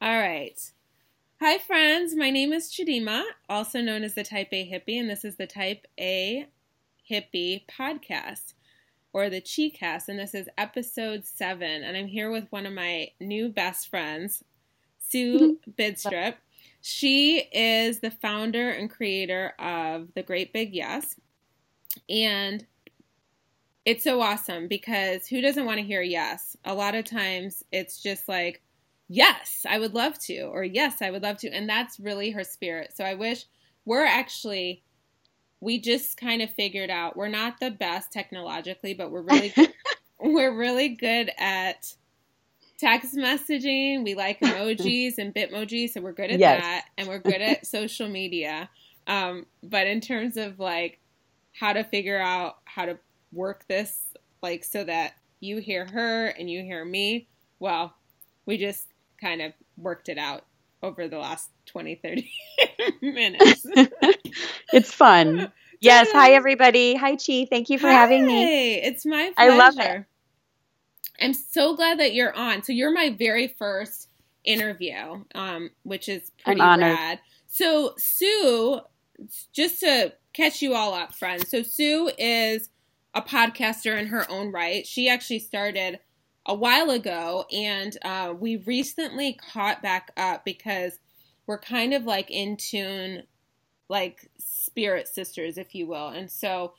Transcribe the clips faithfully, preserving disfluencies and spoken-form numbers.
All right. Hi, friends. My name is Chidima, also known as the Type A Hippie, and this is the Type A Hippie podcast, or the Chi-Cast, and this is episode seven, and I'm here with one of my new best friends, Sue Bidstrup. She is the founder and creator of The Great Big Yes, and it's so awesome because who doesn't want to hear yes? A lot of times it's just like, yes, I would love to, or yes, I would love to. And that's really her spirit. So I wish we're actually, we just kind of figured out we're not the best technologically, but we're really good. We're really good at text messaging. We like emojis and Bitmoji, so we're good at Yes. that. And we're good at social media. Um, but in terms of like how to figure out how to work this, like so that you hear her and you hear me, well, we just kind of worked it out over the last twenty, thirty minutes. It's fun. Yes. Hi, everybody. Hi, Chi. Thank you for Hi, having me. it's my pleasure. I love it. I'm so glad that you're on. So you're my very first interview, um, which is pretty I'm honored. rad. So Sue, just to catch you all up, friends. So Sue is a podcaster in her own right. She actually started a while ago, and uh, we recently caught back up because we're kind of like in tune, like spirit sisters, if you will. And so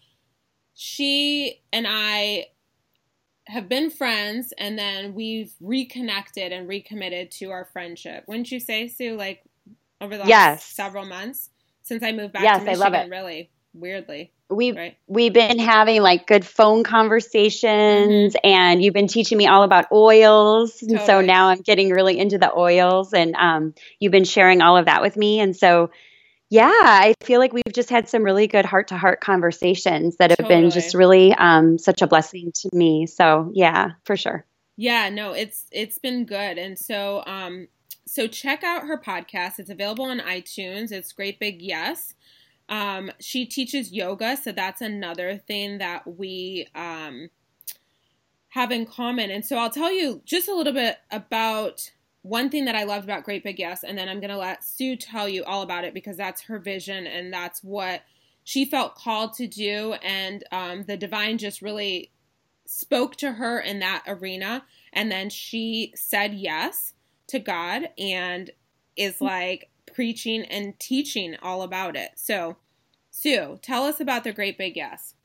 she and I have been friends, and then we've reconnected and recommitted to our friendship. Wouldn't you say, Sue, like over the last Yes. several months since I moved back Yes, to I Michigan, love it. really weirdly. We've, Right. we've been having like good phone conversations, Mm-hmm. and you've been teaching me all about oils. And so Totally. now I'm getting really into the oils, and um, you've been sharing all of that with me. And so, yeah, I feel like we've just had some really good heart to heart conversations that have Totally. been just really um, such a blessing to me. So yeah, for sure. Yeah, no, it's it's been good. And so um so check out her podcast. It's available on iTunes. It's Great Big Yes. Um she teaches yoga, so that's another thing that we um have in common. And so I'll tell you just a little bit about one thing that I loved about Great Big Yes, and then I'm going to let Sue tell you all about it because that's her vision and that's what she felt called to do. And um, the divine just really spoke to her in that arena. And then she said yes to God and is like preaching and teaching all about it. So, Sue, tell us about the Great Big Yes.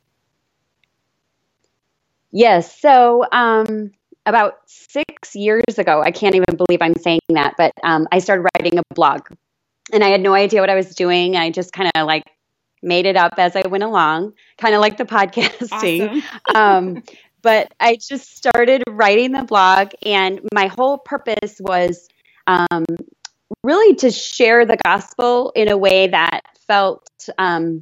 Yes. So um, about six years ago, I can't even believe I'm saying that, but um, I started writing a blog, and I had no idea what I was doing. I just kind of like made it up as I went along, kind of like the podcasting. Awesome. um, but I just started writing the blog, and my whole purpose was um, really to share the gospel in a way that felt um,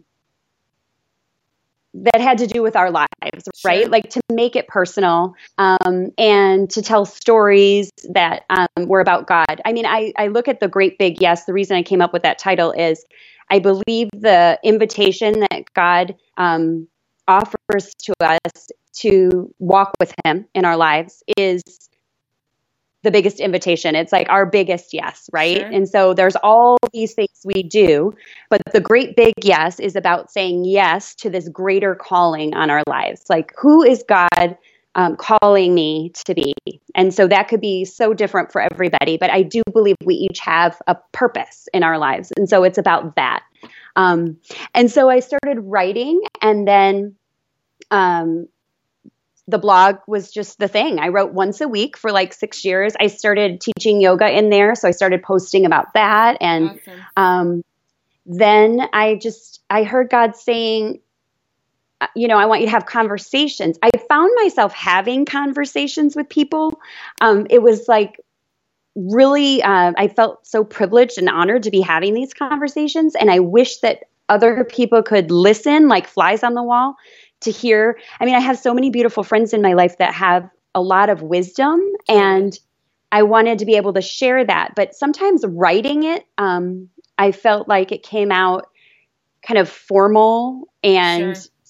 that had to do with our lives, right? Sure. Like to make it personal um, and to tell stories that um, were about God. I mean, I, I look at the Great Big Yes. The reason I came up with that title is I believe the invitation that God um, offers to us to walk with Him in our lives is the biggest invitation. It's like our biggest yes, right? Sure. And so there's all these things we do, but the Great Big Yes is about saying yes to this greater calling on our lives. Like, who is God um, calling me to be? And so that could be so different for everybody, but I do believe we each have a purpose in our lives. And so it's about that. Um, and so I started writing, and then um, the blog was just the thing. I wrote once a week for like six years. I started teaching yoga in there, so I started posting about that. And Awesome. um, then I just, I heard God saying, you know, I want you to have conversations. I found myself having conversations with people. Um, it was like really, uh, I felt so privileged and honored to be having these conversations. And I wish that other people could listen like flies on the wall to hear. I mean, I have so many beautiful friends in my life that have a lot of wisdom, and I wanted to be able to share that. But sometimes writing it, um, I felt like it came out kind of formal and Sure.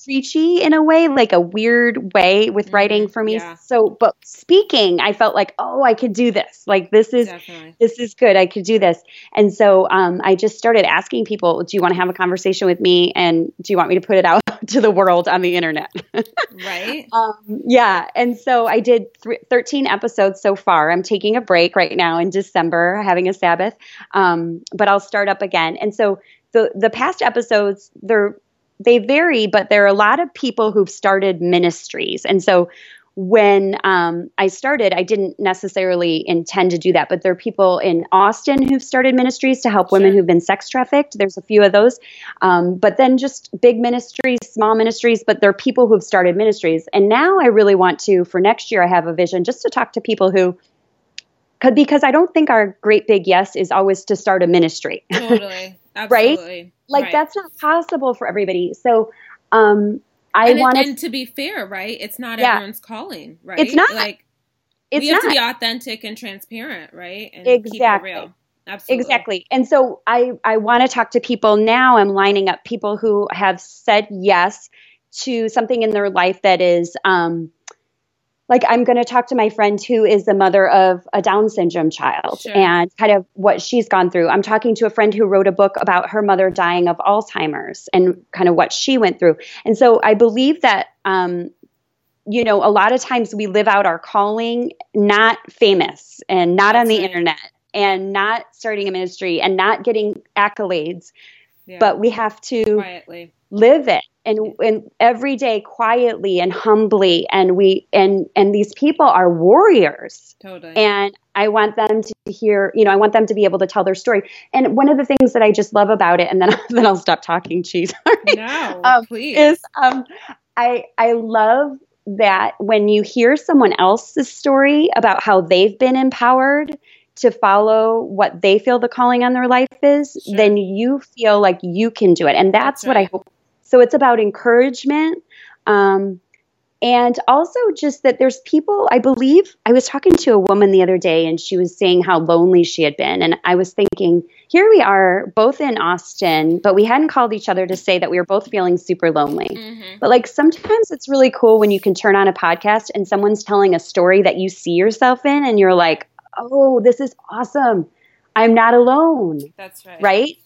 preachy in a way, like a weird way with writing Mm-hmm. for me. Yeah. So, but speaking, I felt like, oh, I could do this. Like this is Definitely. this is good. I could do this. And so um, I just started asking people, do you want to have a conversation with me? And do you want me to put it out to the world on the internet? Right. um, yeah. And so I did th- thirteen episodes so far. I'm taking a break right now in December, having a Sabbath, um, but I'll start up again. And so the the past episodes, they're they vary, but there are a lot of people who've started ministries. And so when um, I started, I didn't necessarily intend to do that, but there are people in Austin who've started ministries to help Sure. women who've been sex trafficked. There's a few of those. Um, but then just big ministries, small ministries, but there are people who've started ministries. And now I really want to, for next year, I have a vision just to talk to people who could, because I don't think our great big yes is always to start a ministry. Totally. Right? Absolutely. Like Right. that's not possible for everybody. So um, I and, it, want and to be fair, right? It's not Yeah. everyone's calling, right? It's not. Like It's we have not. to be authentic and transparent, right? And keep it Exactly. real. Absolutely. Exactly. And so I, I want to talk to people now. I'm lining up people who have said yes to something in their life that is, um, like I'm going to talk to my friend who is the mother of a Down syndrome child Sure. and kind of what she's gone through. I'm talking to a friend who wrote a book about her mother dying of Alzheimer's and kind of what she went through. And so I believe that, um, you know, a lot of times we live out our calling, not famous and not That's on the right. internet and not starting a ministry and not getting accolades, Yeah. but we have to quietly. live it and, and every day quietly and humbly. And we, and, and these people are warriors. Totally. And I want them to hear, you know, I want them to be able to tell their story. And one of the things that I just love about it, and then, then I'll stop talking, cheese, No, um, please. is um, I, I love that when you hear someone else's story about how they've been empowered to follow what they feel the calling on their life is, Sure. then you feel like you can do it. And that's, That's what right. I hope. So it's about encouragement. Um, and also just that there's people, I believe, I was talking to a woman the other day and she was saying how lonely she had been. And I was thinking, here we are both in Austin, but we hadn't called each other to say that we were both feeling super lonely. Mm-hmm. But like sometimes it's really cool when you can turn on a podcast and someone's telling a story that you see yourself in and you're like, oh, this is awesome. I'm not alone. That's right. Right?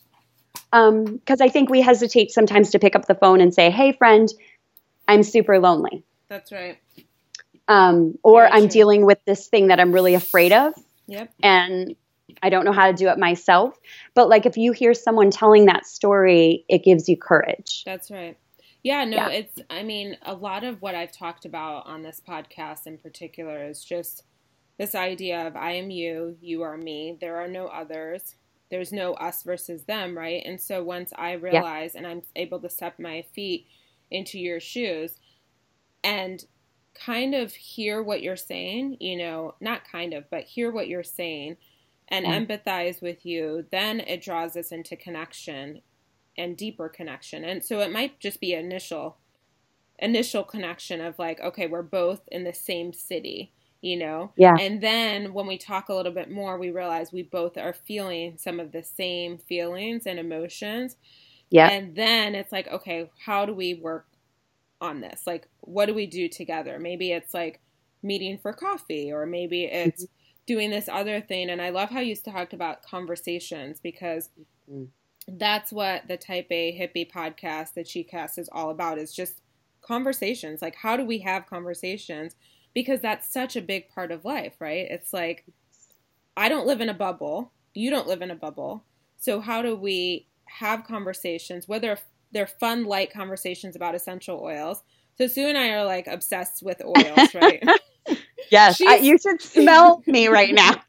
Um, because I think we hesitate sometimes to pick up the phone and say, hey, friend, I'm super lonely. That's right. Um, or Very I'm true. dealing with this thing that I'm really afraid of Yep. and I don't know how to do it myself. But like if you hear someone telling that story, it gives you courage. That's right. Yeah, no, Yeah. it's, I mean, a lot of what I've talked about on this podcast in particular is just this idea of I am you, you are me, there are no others, there's no us versus them, right? And so once I realize and I'm able to step my feet into your shoes and kind of hear what you're saying, you know, not kind of, but hear what you're saying and Yeah. empathize with you, then it draws us into connection and deeper connection. And so it might just be initial initial connection of like, okay, we're both in the same city, you know? Yeah. And then when we talk a little bit more, we realize we both are feeling some of the same feelings and emotions. Yeah. And then it's like, okay, how do we work on this? Like, what do we do together? Maybe it's like meeting for coffee, or maybe it's doing this other thing. And I love how you talked about conversations, because Mhm. that's what the Type A Hippie podcast, the Chi-Cast, is all about, is just conversations. Like, how do we have conversations? Because that's such a big part of life, right? It's like, I don't live in a bubble. You don't live in a bubble. So how do we have conversations, whether they're fun, light conversations about essential oils? So Sue and I are like obsessed with oils, right? Yes. I, She's- you should smell me right now.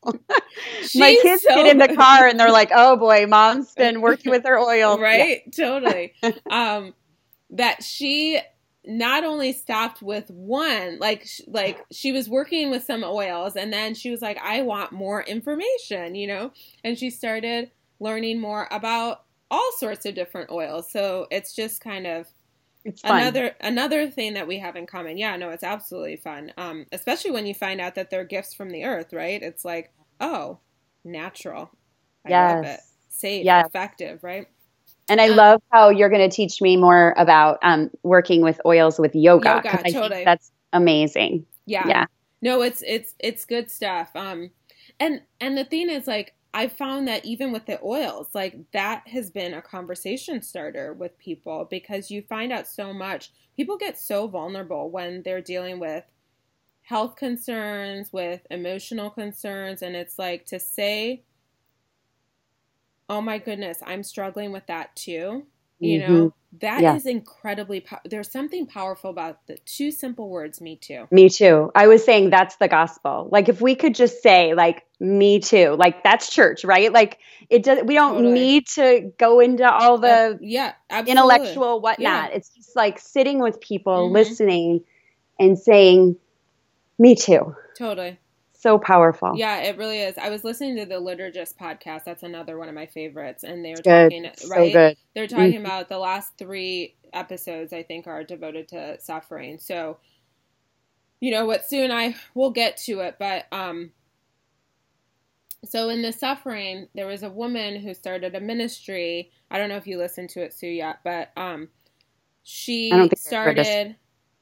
My She's kids so- get in the car and they're like, oh boy, mom's been working with her oil. Right? Totally. Um, that she not only stopped with one, like, sh- like she was working with some oils, and then she was like, I want more information, you know? And she started learning more about all sorts of different oils. So it's just kind of It's fun. another another thing that we have in common. Yeah, no, it's absolutely fun. Um, especially when you find out that they're gifts from the earth, right? It's like, oh, natural. I love it. Yes. Safe, Yes. effective, right? And I um, love how you're going to teach me more about um, working with oils with yoga. Yoga, I totally. think that's amazing. Yeah. Yeah. No, it's it's it's good stuff. Um, and and the thing is, like, I found that even with the oils, like, that has been a conversation starter with people, because you find out so much. People get so vulnerable when they're dealing with health concerns, with emotional concerns, and it's like, to say, oh my goodness, I'm struggling with that too. You Mm-hmm. know, that Yeah. is incredibly, po- there's something powerful about the two simple words, me too. Me too. I was saying that's the gospel. Like, if we could just say, like, me too, like, that's church, right? Like, it does, we don't Totally. need to go into all the Uh, yeah, absolutely. intellectual whatnot. Yeah. It's just like sitting with people, Mhm. listening and saying, me too. Totally. So powerful. Yeah, it really is. I was listening to the Liturgist podcast. That's another one of my favorites. And they were Good. talking, So right? good. They're talking Mhm. about the last three episodes, I think, are devoted to suffering. So, you know what, Sue and I will get to it. But, um, so in the suffering, there was a woman who started a ministry. I don't know if you listened to it, Sue, yet, but, um, she I don't think I've heard this. started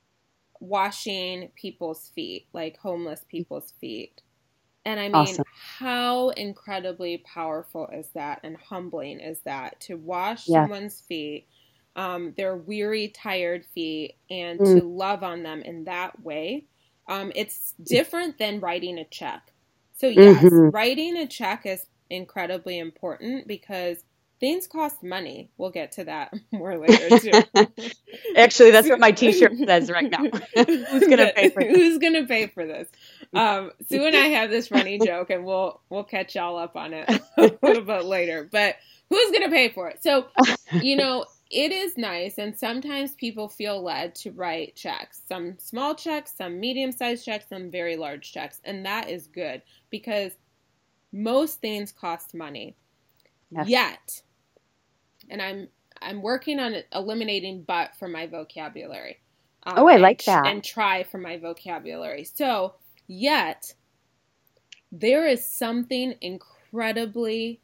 washing people's feet, like homeless people's feet. And I mean, Awesome. how incredibly powerful is that, and humbling is that, to wash Yes. someone's feet, um, their weary, tired feet, and Mm. to love on them in that way. Um, it's different than writing a check. So yes, Mhm. writing a check is incredibly important because things cost money. We'll get to that more later too. Actually, that's what my t-shirt says right now. Who's going to pay for this? Who's going to pay for this? Um, Sue and I have this funny joke, and we'll we'll catch y'all up on it a little bit later. But who's going to pay for it? So, you know, it is nice, and sometimes people feel led to write checks. Some small checks, some medium-sized checks, some very large checks, and that is good because most things cost money. Yes. Yet, and I'm I'm working on eliminating but from my vocabulary. Um, Oh, I and, like that. And try from my vocabulary. So, yet, there is something incredibly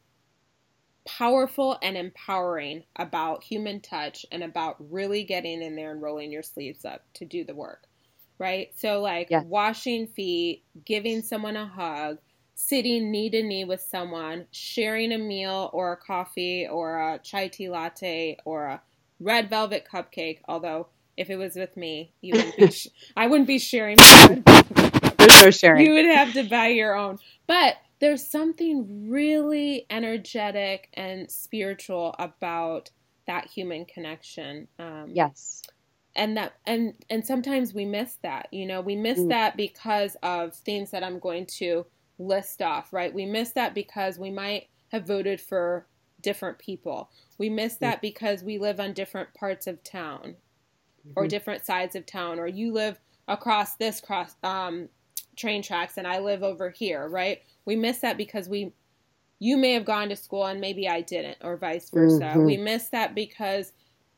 powerful and empowering about human touch and about really getting in there and rolling your sleeves up to do the work, right? So, like, Yes. washing feet, giving someone a hug, sitting knee to knee with someone, sharing a meal or a coffee or a chai tea latte or a red velvet cupcake. Although if it was with me, you wouldn't be sh- I wouldn't be sharing. There's no sharing. You would have to buy your own. But there's something really energetic and spiritual about that human connection. Um, Yes. And that, and and sometimes we miss that. You know, we miss Mm. that because of things that I'm going to list off, right? We miss that because we might have voted for different people. We miss that because we live on different parts of town or Mhm. different sides of town, or you live across this cross um, train tracks and I live over here, right? We miss that because we, you may have gone to school and maybe I didn't, or vice versa. Mhm. We miss that because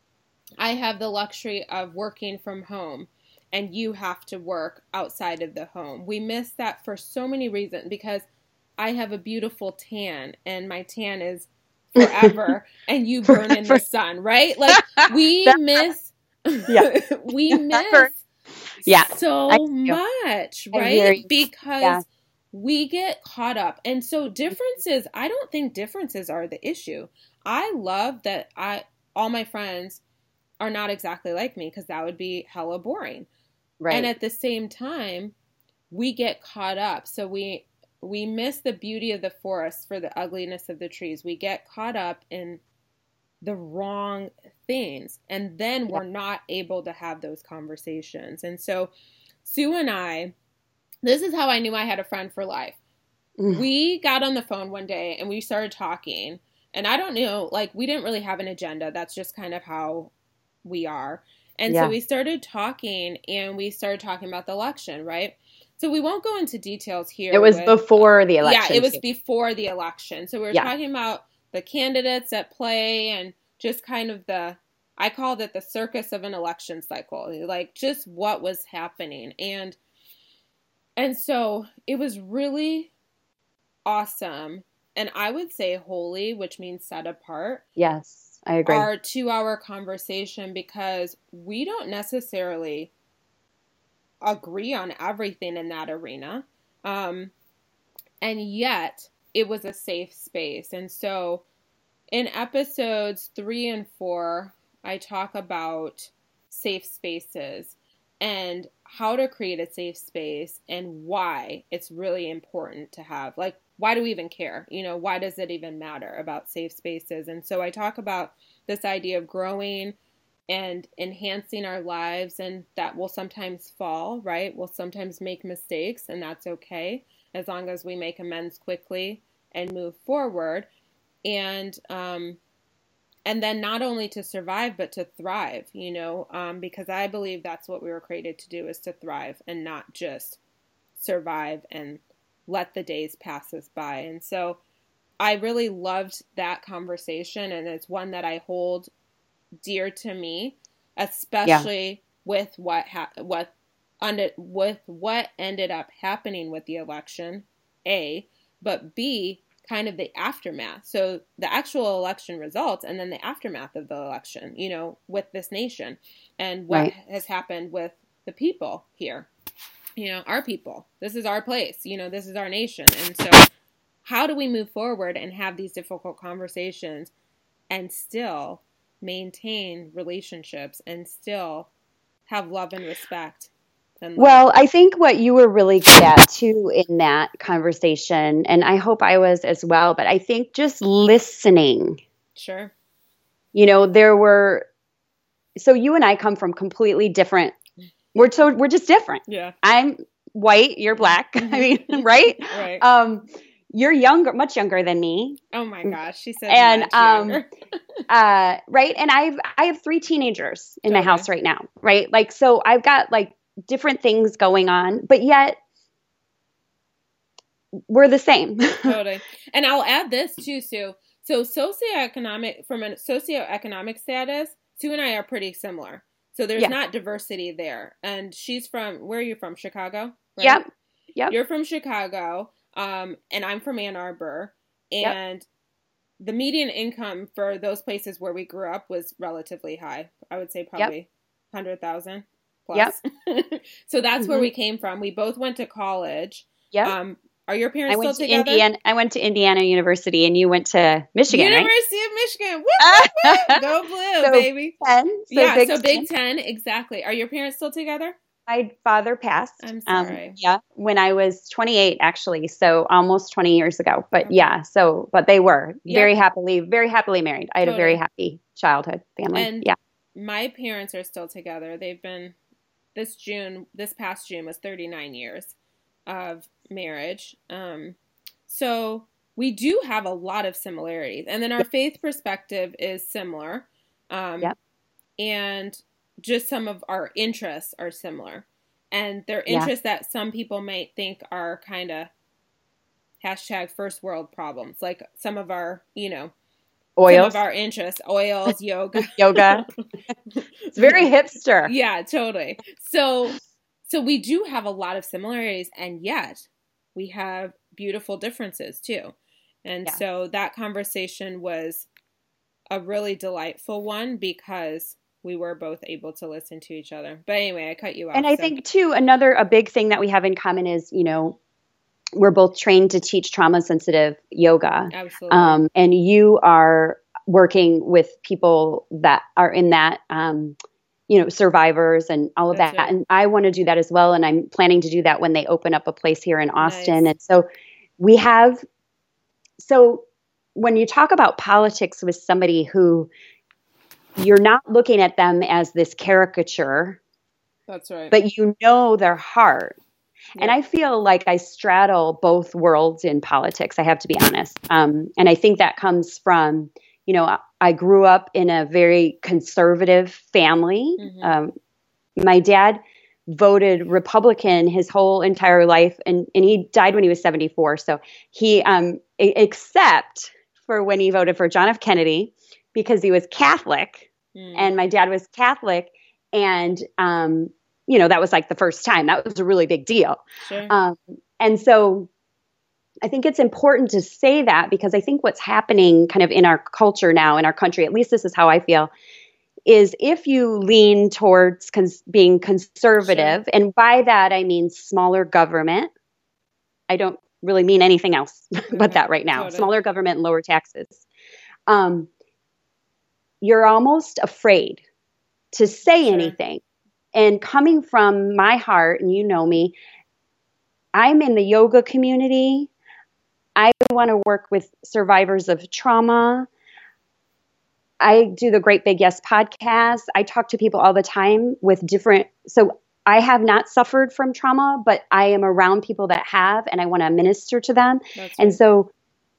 I have the luxury of working from home and you have to work outside of the home. We miss that for so many reasons because I have a beautiful tan and my tan is forever and you burn in the sun, right? Like we miss, Yeah. we That burns. miss Yeah. I so hear you. much, I hear right? you. Because Yeah. we get caught up. And so differences, I don't think differences are the issue. I love that I, all my friends are not exactly like me because that would be hella boring. Right. And at the same time, we get caught up. So we we miss the beauty of the forest for the ugliness of the trees. We get caught up in the wrong things. And then we're not able to have those conversations. And so Sue and I, this is how I knew I had a friend for life. Mm. We got on the phone one day and we started talking. And I don't know, like we didn't really have an agenda. That's just kind of how we are. And Yeah. so we started talking and we started talking about the election, right? So we won't go into details here. It was with, before the election. Yeah, it was too. before the election. So we were Yeah. talking about the candidates at play and just kind of the, I called it the circus of an election cycle, like just what was happening. And, and so it was really awesome. And I would say holy, which means set apart. Yes. I agree. our two-hour conversation because we don't necessarily agree on everything in that arena. Um, and yet it was a safe space. And so in episodes three and four, I talk about safe spaces and how to create a safe space and why it's really important to have. Like, why do we even care? You know, why does it even matter about safe spaces? And so I talk about this idea of growing and enhancing our lives, and that will sometimes fall, right? We'll sometimes make mistakes, and that's okay as long as we make amends quickly and move forward. And um, and then not only to survive, but to thrive, you know, um, because I believe that's what we were created to do, is to thrive and not just survive and let the days pass us by. And so I really loved that conversation, and it's one that I hold dear to me, especially yeah. with what ha- what under with what ended up happening with the election, A, but B, kind of the aftermath. So the actual election results and then the aftermath of the election, you know, with this nation and what right. has happened with the people here, you know, our people. This is our place, you know, this is our nation. And so how do we move forward and have these difficult conversations and still maintain relationships and still have love and respect? Well, I think what you were really good at too in that conversation, and I hope I was as well, but I think just listening. Sure. You know, there were, so you and I come from completely different, we're so, we're just different. Yeah. I'm white, you're black. I mean, right? Right. Um, you're younger, much younger than me. Oh my gosh, she said and, much um, younger. uh, right. And I've, I have three teenagers in totally. my house right now. Right. Like, so I've got like different things going on, but yet we're the same. Totally. And I'll add this too, Sue. So socioeconomic, from a socioeconomic status, Sue and I are pretty similar. So there's yeah. not diversity there. And she's from, where are you from? Chicago? Right? Yep. Yep. You're from Chicago. Um, and I'm from Ann Arbor. And yep. the median income for those places where we grew up was relatively high. I would say probably yep. one hundred thousand plus. Yep. So that's mm-hmm. where we came from. We both went to college. Yep. Um, are your parents I went still to together? Indiana, I went to Indiana University, and you went to Michigan, University right? of Michigan. Woo, woo, woo. Go blue, so baby. ten, so yeah, Big so Ten. Big Ten, exactly. Are your parents still together? My father passed. I'm sorry. Um, yeah, when I was twenty-eight, actually, so almost twenty years ago. But okay. yeah, so but they were yep. very happily, very happily married. I had totally. a very happy childhood family. And yeah, my parents are still together. They've been this June, this past June was thirty-nine years of marriage. Um, so we do have a lot of similarities, and then our yep. faith perspective is similar. Um, yep. and just some of our interests are similar, and they're interests yeah. that some people might think are kind of hashtag first world problems. Like some of our, you know, oils, some of our interests, oils, yoga, yoga. It's very hipster. Yeah, totally. So, so we do have a lot of similarities, and yet we have beautiful differences too. And yeah. so that conversation was a really delightful one because we were both able to listen to each other. But anyway, I cut you off. And I so. think too, another, a big thing that we have in common is, you know, we're both trained to teach trauma sensitive yoga. Absolutely. Um, and you are working with people that are in that, um, you know, survivors and all of That's that. right. And I want to do that as well. And I'm planning to do that when they open up a place here in Austin. Nice. And so we have, so when you talk about politics with somebody who you're not looking at them as this caricature, That's right. but you know their heart. Yeah. And I feel like I straddle both worlds in politics, I have to be honest. Um, and I think that comes from, you know, I grew up in a very conservative family. Mm-hmm. Um, my dad voted Republican his whole entire life, and, and he died when he was seventy-four. So he, um, except for when he voted for John F. Kennedy, because he was Catholic, mm. and my dad was Catholic, and um, you know, that was like the first time. That was a really big deal. Sure. Um, and so I think it's important to say that because I think what's happening kind of in our culture now, in our country, at least this is how I feel, is if you lean towards cons- being conservative, Sure. and by that I mean smaller government. I don't really mean anything else but Okay. that right now. Totally. Smaller government and lower taxes. Um, you're almost afraid to say Sure. anything. And coming from my heart, and you know me, I'm in the yoga community. I want to work with survivors of trauma. I do the Great Big Yes podcast. I talk to people all the time with different, so I have not suffered from trauma, but I am around people that have, and I want to minister to them. That's And right. so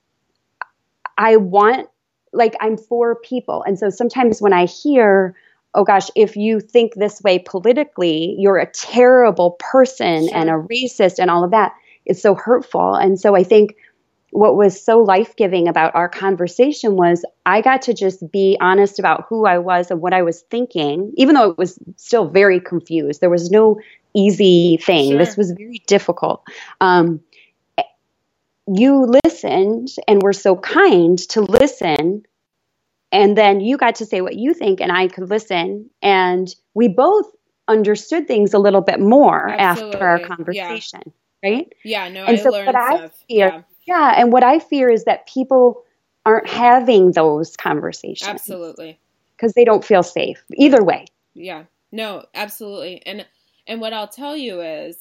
I want, like, I'm for people. And so sometimes when I hear, oh gosh, if you think this way politically, you're a terrible person Sure. and a racist and all of that, it's so hurtful. And so I think what was so life-giving about our conversation was I got to just be honest about who I was and what I was thinking, even though it was still very confused. There was no easy thing. Sure. This was very difficult. Um, you listened and were so kind to listen. And then you got to say what you think, and I could listen. And we both understood things a little bit more Absolutely. after our Yeah. conversation, right? Yeah, no, And I so what learned I stuff. fear, Yeah. yeah, and what I fear is that people aren't having those conversations Absolutely. because they don't feel safe. Either way. Yeah. No, absolutely. And and what I'll tell you is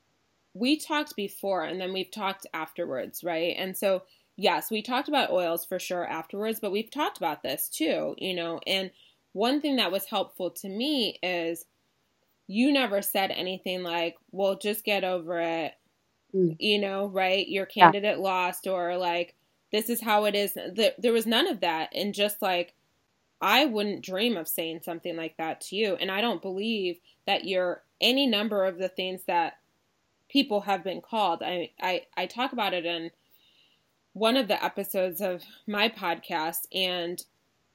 we talked before and then we've talked afterwards, right? And so, yes, we talked about oils for sure afterwards, but we've talked about this too, you know. And one thing that was helpful to me is you never said anything like, well, just get over it, Mm. you know, right? Your Yeah. candidate lost, or like, this is how it is. There was none of that. And just like, I wouldn't dream of saying something like that to you. And I don't believe that you're any number of the things that people have been called. I, I, I talk about it in one of the episodes of my podcast, and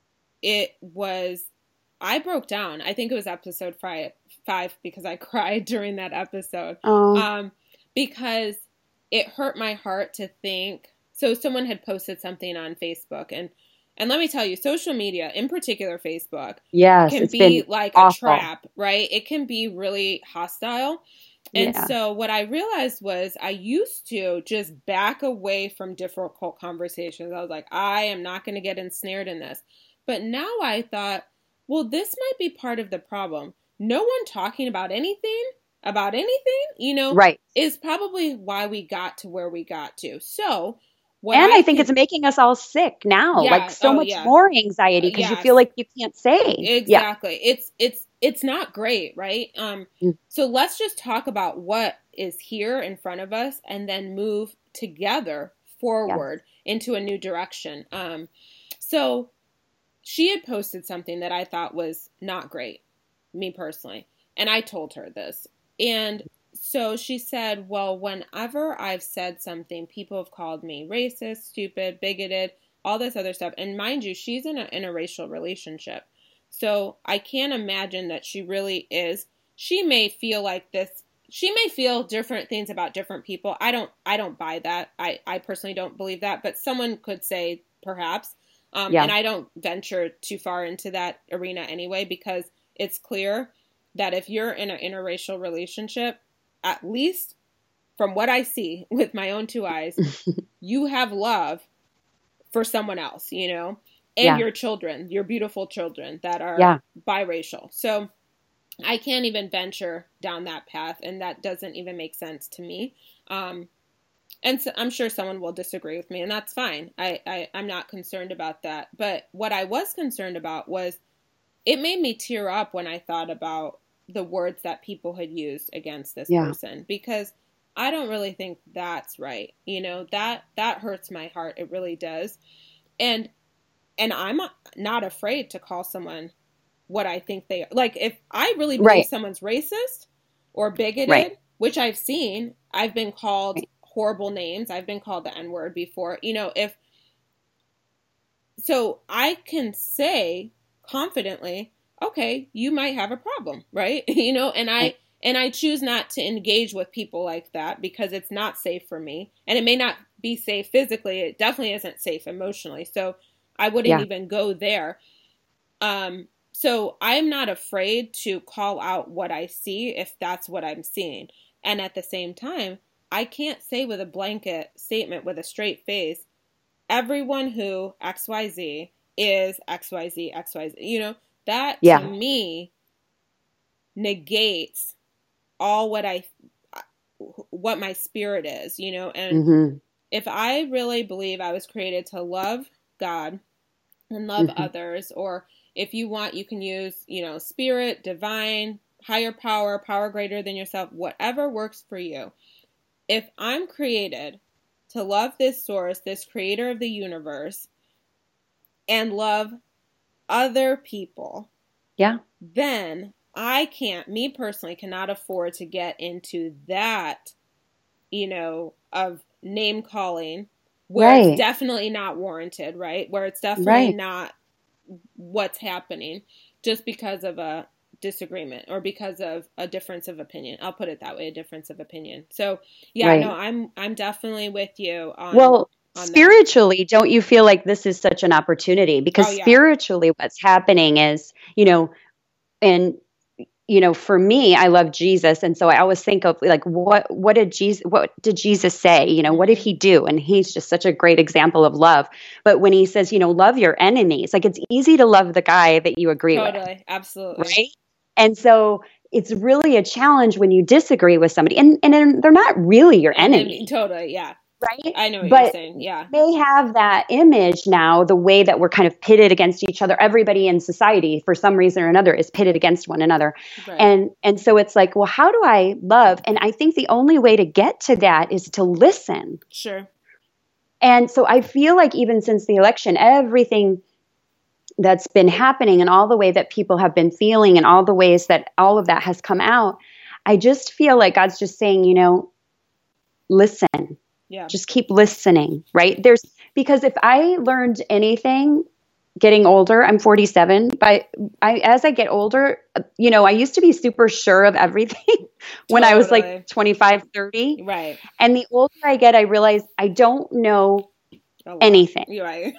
it was, I broke down. I think it was episode five, five because I cried during that episode. Oh. Um, because it hurt my heart to think. So someone had posted something on Facebook, and and let me tell you, social media, in particular Facebook, Yes, can it's be been like awful. a trap, right? It can be really hostile. And Yeah. so what I realized was I used to just back away from difficult conversations. I was like, I am not going to get ensnared in this. But now I thought, well, this might be part of the problem. No one talking about anything, about anything, you know, Right. is probably why we got to where we got to. So what And I, I think can, it's making us all sick now, Yeah. like so Oh, much yeah. more anxiety Uh, because you yes. feel like you can't say. Yeah. Exactly. It's it's it's not great, right? Um Mm. so let's just talk about what is here in front of us and then move together forward into a new direction. Um so she had posted something that I thought was not great, me personally, and I told her this. And so she said, well, whenever I've said something, people have called me racist, stupid, bigoted, all this other stuff. And mind you, she's in a interracial relationship. So I can't imagine that she really is. She may feel like this. She may feel different things about different people. I don't, I don't buy that. I, I personally don't believe that, but someone could say perhaps. Um, Yeah. And I don't venture too far into that arena anyway, because it's clear that if you're in an interracial relationship, at least from what I see with my own two eyes, you have love for someone else, you know, and Yeah. your children, your beautiful children that are Yeah. biracial. So I can't even venture down that path, and that doesn't even make sense to me. Um, and so I'm sure someone will disagree with me, and that's fine. I, I, I'm not concerned about that. But what I was concerned about was it made me tear up when I thought about the words that people had used against this Yeah. person, because I don't really think that's right. You know, that, that hurts my heart. It really does. And, and I'm not afraid to call someone what I think they are. Like, if I really believe Right. someone's racist or bigoted, Right. which I've seen, I've been called Right. horrible names. I've been called the N word before, you know, if, so I can say confidently, okay, you might have a problem, right? you know, and I, Right. and I choose not to engage with people like that because it's not safe for me. And it may not be safe physically, it definitely isn't safe emotionally. So I wouldn't yeah. even go there. Um, so I'm not afraid to call out what I see if that's what I'm seeing. And at the same time, I can't say with a blanket statement with a straight face, everyone who X Y Z is X Y Z, X Y Z. You know, that yeah. to me negates all what I, what my spirit is, you know, and mm-hmm. if I really believe I was created to love God and love mm-hmm. others, or if you want, you can use, you know, spirit, divine, higher power, power greater than yourself, whatever works for you. If I'm created to love this source, this creator of the universe, and love other people, yeah, then I can't, me personally, cannot afford to get into that, you know, of name calling, where right. it's definitely not warranted, right? Where it's definitely right. not what's happening just because of a disagreement or because of a difference of opinion. I'll put it that way, a difference of opinion. So yeah, right. no, I'm, I'm definitely with you on, well, on spiritually, that. Don't you feel like this is such an opportunity? Because oh, yeah. spiritually what's happening is, you know, and you know, for me, I love Jesus. And so I always think of like, what, what did Jesus, what did Jesus say? You know, what did he do? And he's just such a great example of love. But when he says, you know, love your enemies, like it's easy to love the guy that you agree totally, with. Totally. Absolutely. Right. And so it's really a challenge when you disagree with somebody and, and they're not really your and enemy. Then, totally. Yeah. Right. I know what but you're saying. Yeah. They have that image now, the way that we're kind of pitted against each other. Everybody in society, for some reason or another, is pitted against one another. Right. And and so it's like, well, how do I love? And I think the only way to get to that is to listen. Sure. And so I feel like even since the election, everything that's been happening and all the way that people have been feeling and all the ways that all of that has come out, I just feel like God's just saying, you know, listen. Yeah. Just keep listening, right? There's because if I learned anything getting older, I'm forty-seven, but I, as I get older, you know, I used to be super sure of everything when totally. I was like twenty-five, thirty. Right. And the older I get, I realize I don't know anything. You're right.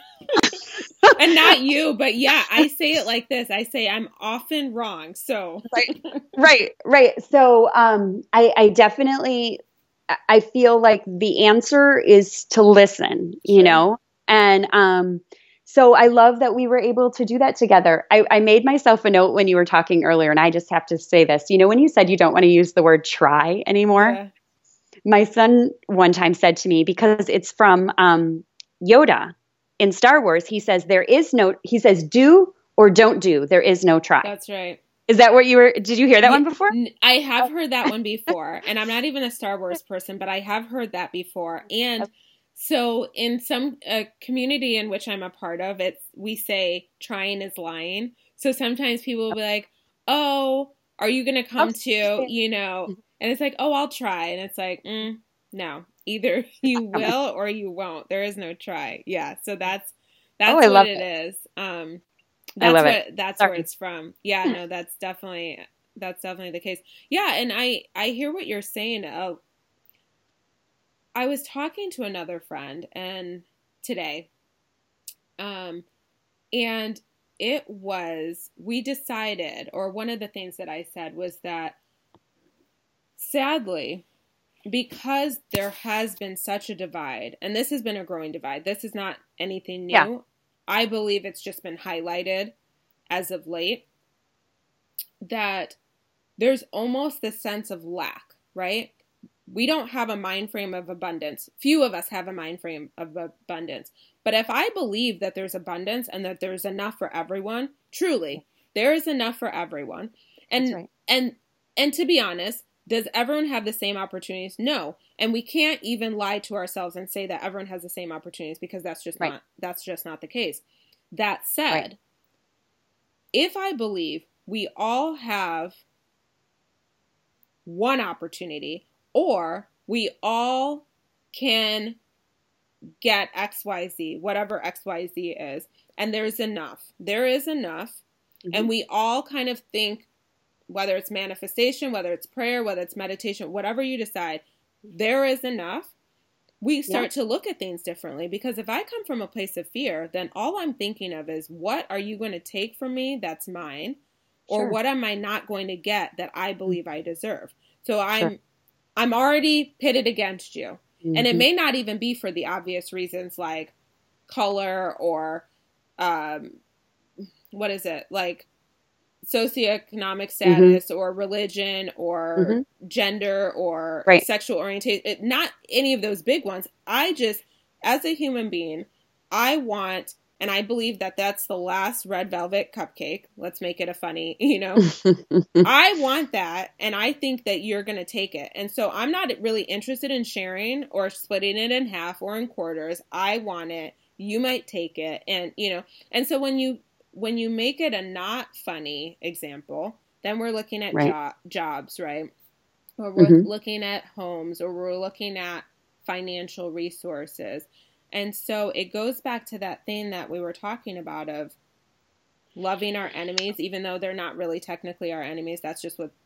And not you, but yeah, I say it like this. I say I'm often wrong. So right, right, right. So um, I, I definitely, I feel like the answer is to listen, you sure. know, and um, so I love that we were able to do that together. I, I made myself a note when you were talking earlier, and I just have to say this. You know, when you said you don't want to use the word try anymore, yeah. my son one time said to me, because it's from um, Yoda in Star Wars, he says, there is no, he says, do or don't do. There is no try. That's right. Is that what you were, did you hear that one before? I have heard that one before, and I'm not even a Star Wars person, but I have heard that before. And so in some uh, community in which I'm a part of, it's, we say trying is lying. So sometimes people will be like, oh, are you going to come to, you know, and it's like, oh, I'll try. And it's like, mm, no, either you will or you won't. There is no try. Yeah. So that's, that's oh, I what love it, it is. Um, That's I love what it. that's Sorry. where it's from. Yeah, no, that's definitely that's definitely the case. Yeah, and I I hear what you're saying. Uh, I was talking to another friend and today, um, and it was we decided, or one of the things that I said was that sadly, because there has been such a divide, and this has been a growing divide. This is not anything new. Yeah. I believe it's just been highlighted as of late, that there's almost this sense of lack, right? We don't have a mind frame of abundance. Few of us have a mind frame of abundance. But if I believe that there's abundance and that there's enough for everyone, truly, there is enough for everyone. And That's right. and and to be honest, does everyone have the same opportunities? No. And we can't even lie to ourselves and say that everyone has the same opportunities, because that's just right. not that's just not the case. That said, right. if I believe we all have one opportunity, or we all can get X Y Z, whatever X Y Z is, and there's enough. There is enough. Mm-hmm. And we all kind of think, whether it's manifestation, whether it's prayer, whether it's meditation, whatever you decide, there is enough. we start Yeah. to look at things differently. Because if I come from a place of fear, then all I'm thinking of is, what are you going to take from me that's mine? Or Sure. what am I not going to get that I believe I deserve? So I'm Sure. I'm already pitted against you. Mm-hmm. And it may not even be for the obvious reasons like color or um, what is it? Like socioeconomic status mm-hmm. or religion or mm-hmm. gender or right. sexual orientation. It, not any of those big ones. I just, as a human being, I want, and I believe that that's the last red velvet cupcake. Let's make it a funny, you know, I want that. And I think that you're going to take it. And so I'm not really interested in sharing or splitting it in half or in quarters. I want it. You might take it. And, you know, and so when you, when you make it a not funny example, then we're looking at right. jo- jobs, right? Or we're mm-hmm. looking at homes, or we're looking at financial resources. And so it goes back to that thing that we were talking about of loving our enemies, even though they're not really technically our enemies. That's just what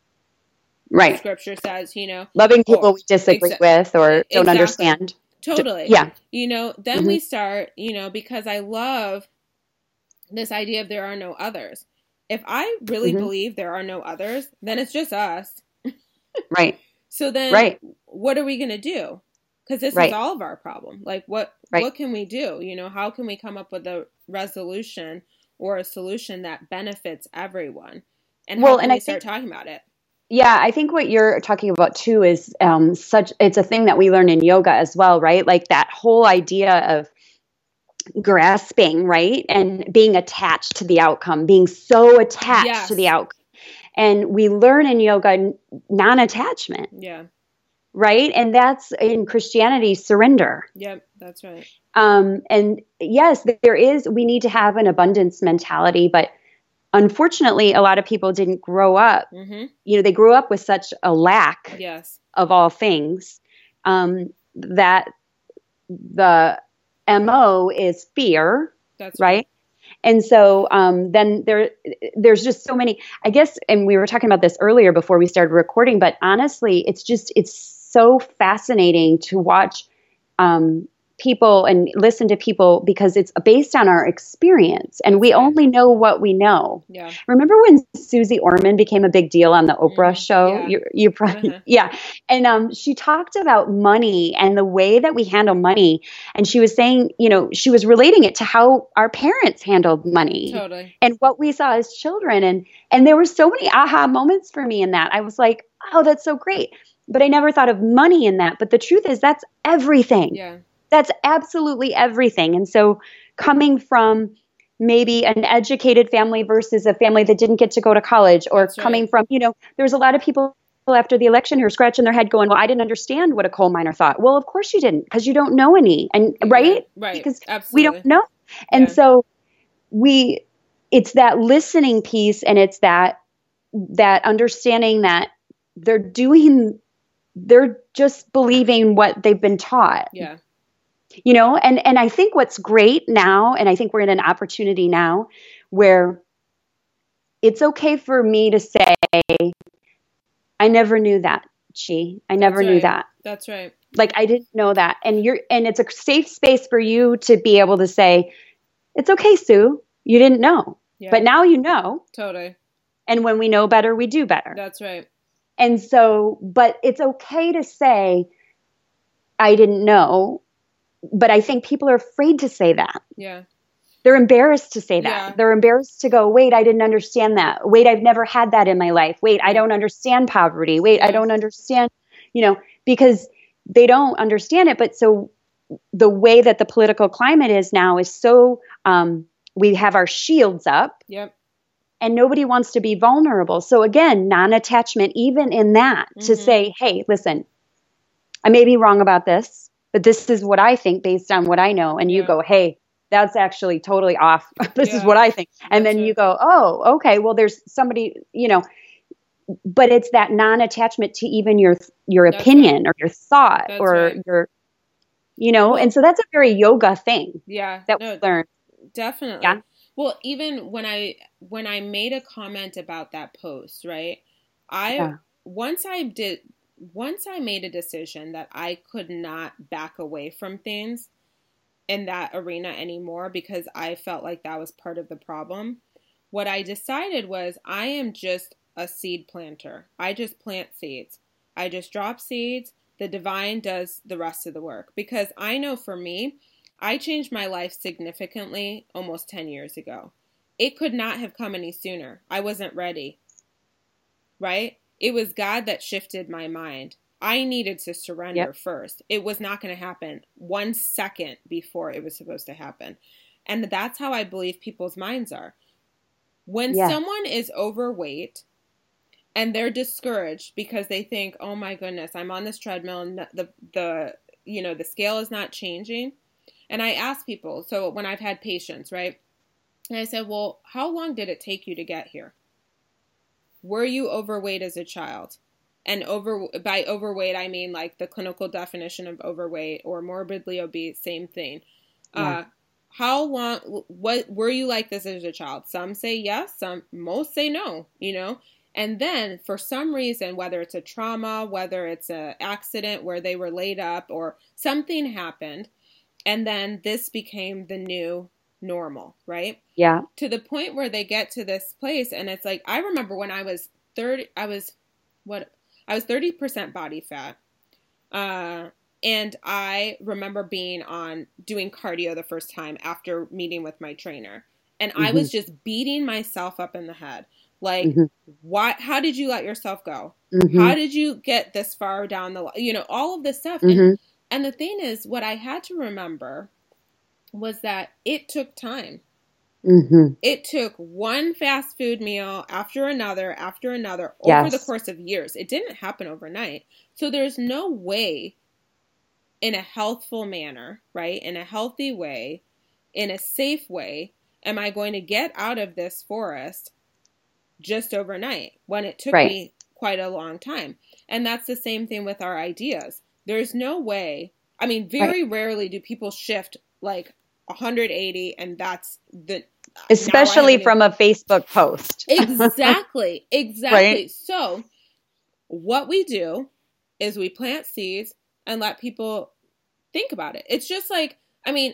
right. Scripture says, you know. Loving people or, we disagree exa- with or don't exactly. understand. Totally. Yeah. You know, then mm-hmm. we start, you know, because I love this idea of there are no others. If I really mm-hmm. believe there are no others, then it's just us. Right. So then right. what are we going to do? Because this right. is all of our problem. Like, what right. what can we do? You know, how can we come up with a resolution or a solution that benefits everyone? And well, how can and we I start think, talking about it? Yeah, I think what you're talking about too is um, such, it's a thing that we learn in yoga as well, right? Like that whole idea of grasping, right? And being attached to the outcome, being so attached yes. to the outcome. And we learn in yoga non-attachment. Yeah. Right? And that's in Christianity, surrender. Yep, that's right. Um, and yes, there is, we need to have an abundance mentality, but unfortunately, a lot of people didn't grow up. Mm-hmm. You know, they grew up with such a lack yes. of all things um, that the M O is fear. That's right. right. And so um, then there, there's just so many, I guess, and we were talking about this earlier before we started recording, but honestly, it's just, it's so fascinating to watch um, people and listen to people because it's based on our experience and we only know what we know. Yeah. Remember when Susie Orman became a big deal on the Oprah mm, show? Yeah. You, you probably, uh-huh. yeah. And um, she talked about money and the way that we handle money. And she was saying, you know, she was relating it to how our parents handled money. Totally. And what we saw as children. And, and there were so many aha moments for me in that. I was like, oh, that's so great. But I never thought of money in that. But the truth is that's everything. Yeah. That's absolutely everything. And so coming from maybe an educated family versus a family that didn't get to go to college or That's coming right. from, you know, there's a lot of people after the election who are scratching their head going, well, I didn't understand what a coal miner thought. Well, of course you didn't because you don't know any. And right? Right. Because Absolutely. we don't know. And yeah. so we, it's that listening piece and it's that, that understanding that they're doing, they're just believing what they've been taught. Yeah. You know, and, and I think what's great now, and I think we're in an opportunity now where it's okay for me to say, I never knew that, Chi. I never That's knew right. that. That's right. Like, I didn't know that. And you're, and it's a safe space for you to be able to say, it's okay, Sue. You didn't know, Yeah. but now you know. Totally. And when we know better, we do better. That's right. And so, but it's okay to say, I didn't know. But I think people are afraid to say that. Yeah. They're embarrassed to say that. Yeah. They're embarrassed to go, wait, I didn't understand that. Wait, I've never had that in my life. Wait, I don't understand poverty. Wait, Yeah. I don't understand, you know, because they don't understand it. But so the way that the political climate is now is so, um, we have our shields up. Yep. And nobody wants to be vulnerable. So again, non-attachment, even in that, mm-hmm. to say, hey, listen, I may be wrong about this, but this is what I think based on what I know. And yeah. you go, hey, that's actually totally off. this yeah. is what I think. And that's then right. you go, oh, okay, well, there's somebody, you know, but it's that non-attachment to even your, your opinion right. or your thought that's or right. your, you know, well, and so that's a very yoga thing. Yeah. That no, we learned. Definitely. Yeah. Well, even when I, when I made a comment about that post, right, I, yeah. once I did, once I made a decision that I could not back away from things in that arena anymore because I felt like that was part of the problem, what I decided was I am just a seed planter. I just plant seeds. I just drop seeds. The divine does the rest of the work. Because I know for me, I changed my life significantly almost ten years ago. It could not have come any sooner. I wasn't ready. Right? It was God that shifted my mind. I needed to surrender yep. first. It was not going to happen one second before it was supposed to happen. And that's how I believe people's minds are. When yeah. someone is overweight and they're discouraged because they think, oh my goodness, I'm on this treadmill and the, the, you know, the scale is not changing. And I ask people, so when I've had patients, right? And I said, well, how long did it take you to get here? Were you overweight as a child? And over by overweight, I mean like the clinical definition of overweight or morbidly obese, same thing. Yeah. Uh, how long, what, were you like this as a child? Some say yes, some, most say no, you know? And then for some reason, whether it's a trauma, whether it's an accident where they were laid up or something happened, and then this became the new normal, right? Yeah. To the point where they get to this place and it's like, I remember when I was thirty, I was, what, I was thirty percent body fat. Uh, and I remember being on doing cardio the first time after meeting with my trainer. And mm-hmm. I was just beating myself up in the head. Like, mm-hmm. why, how did you let yourself go? Mm-hmm. How did you get this far down the line? You know, all of this stuff. Mm-hmm. And, and the thing is, what I had to remember was that it took time. Mm-hmm. It took one fast food meal after another, after another, yes. over the course of years. It didn't happen overnight. So there's no way in a healthful manner, right? In a healthy way, in a safe way, am I going to get out of this forest just overnight when it took right. me quite a long time. And that's the same thing with our ideas. There's no way. I mean, very right. rarely do people shift like one hundred eighty and that's the... Especially from a Facebook post. Exactly. Exactly. Right? So what we do is we plant seeds and let people think about it. It's just like, I mean,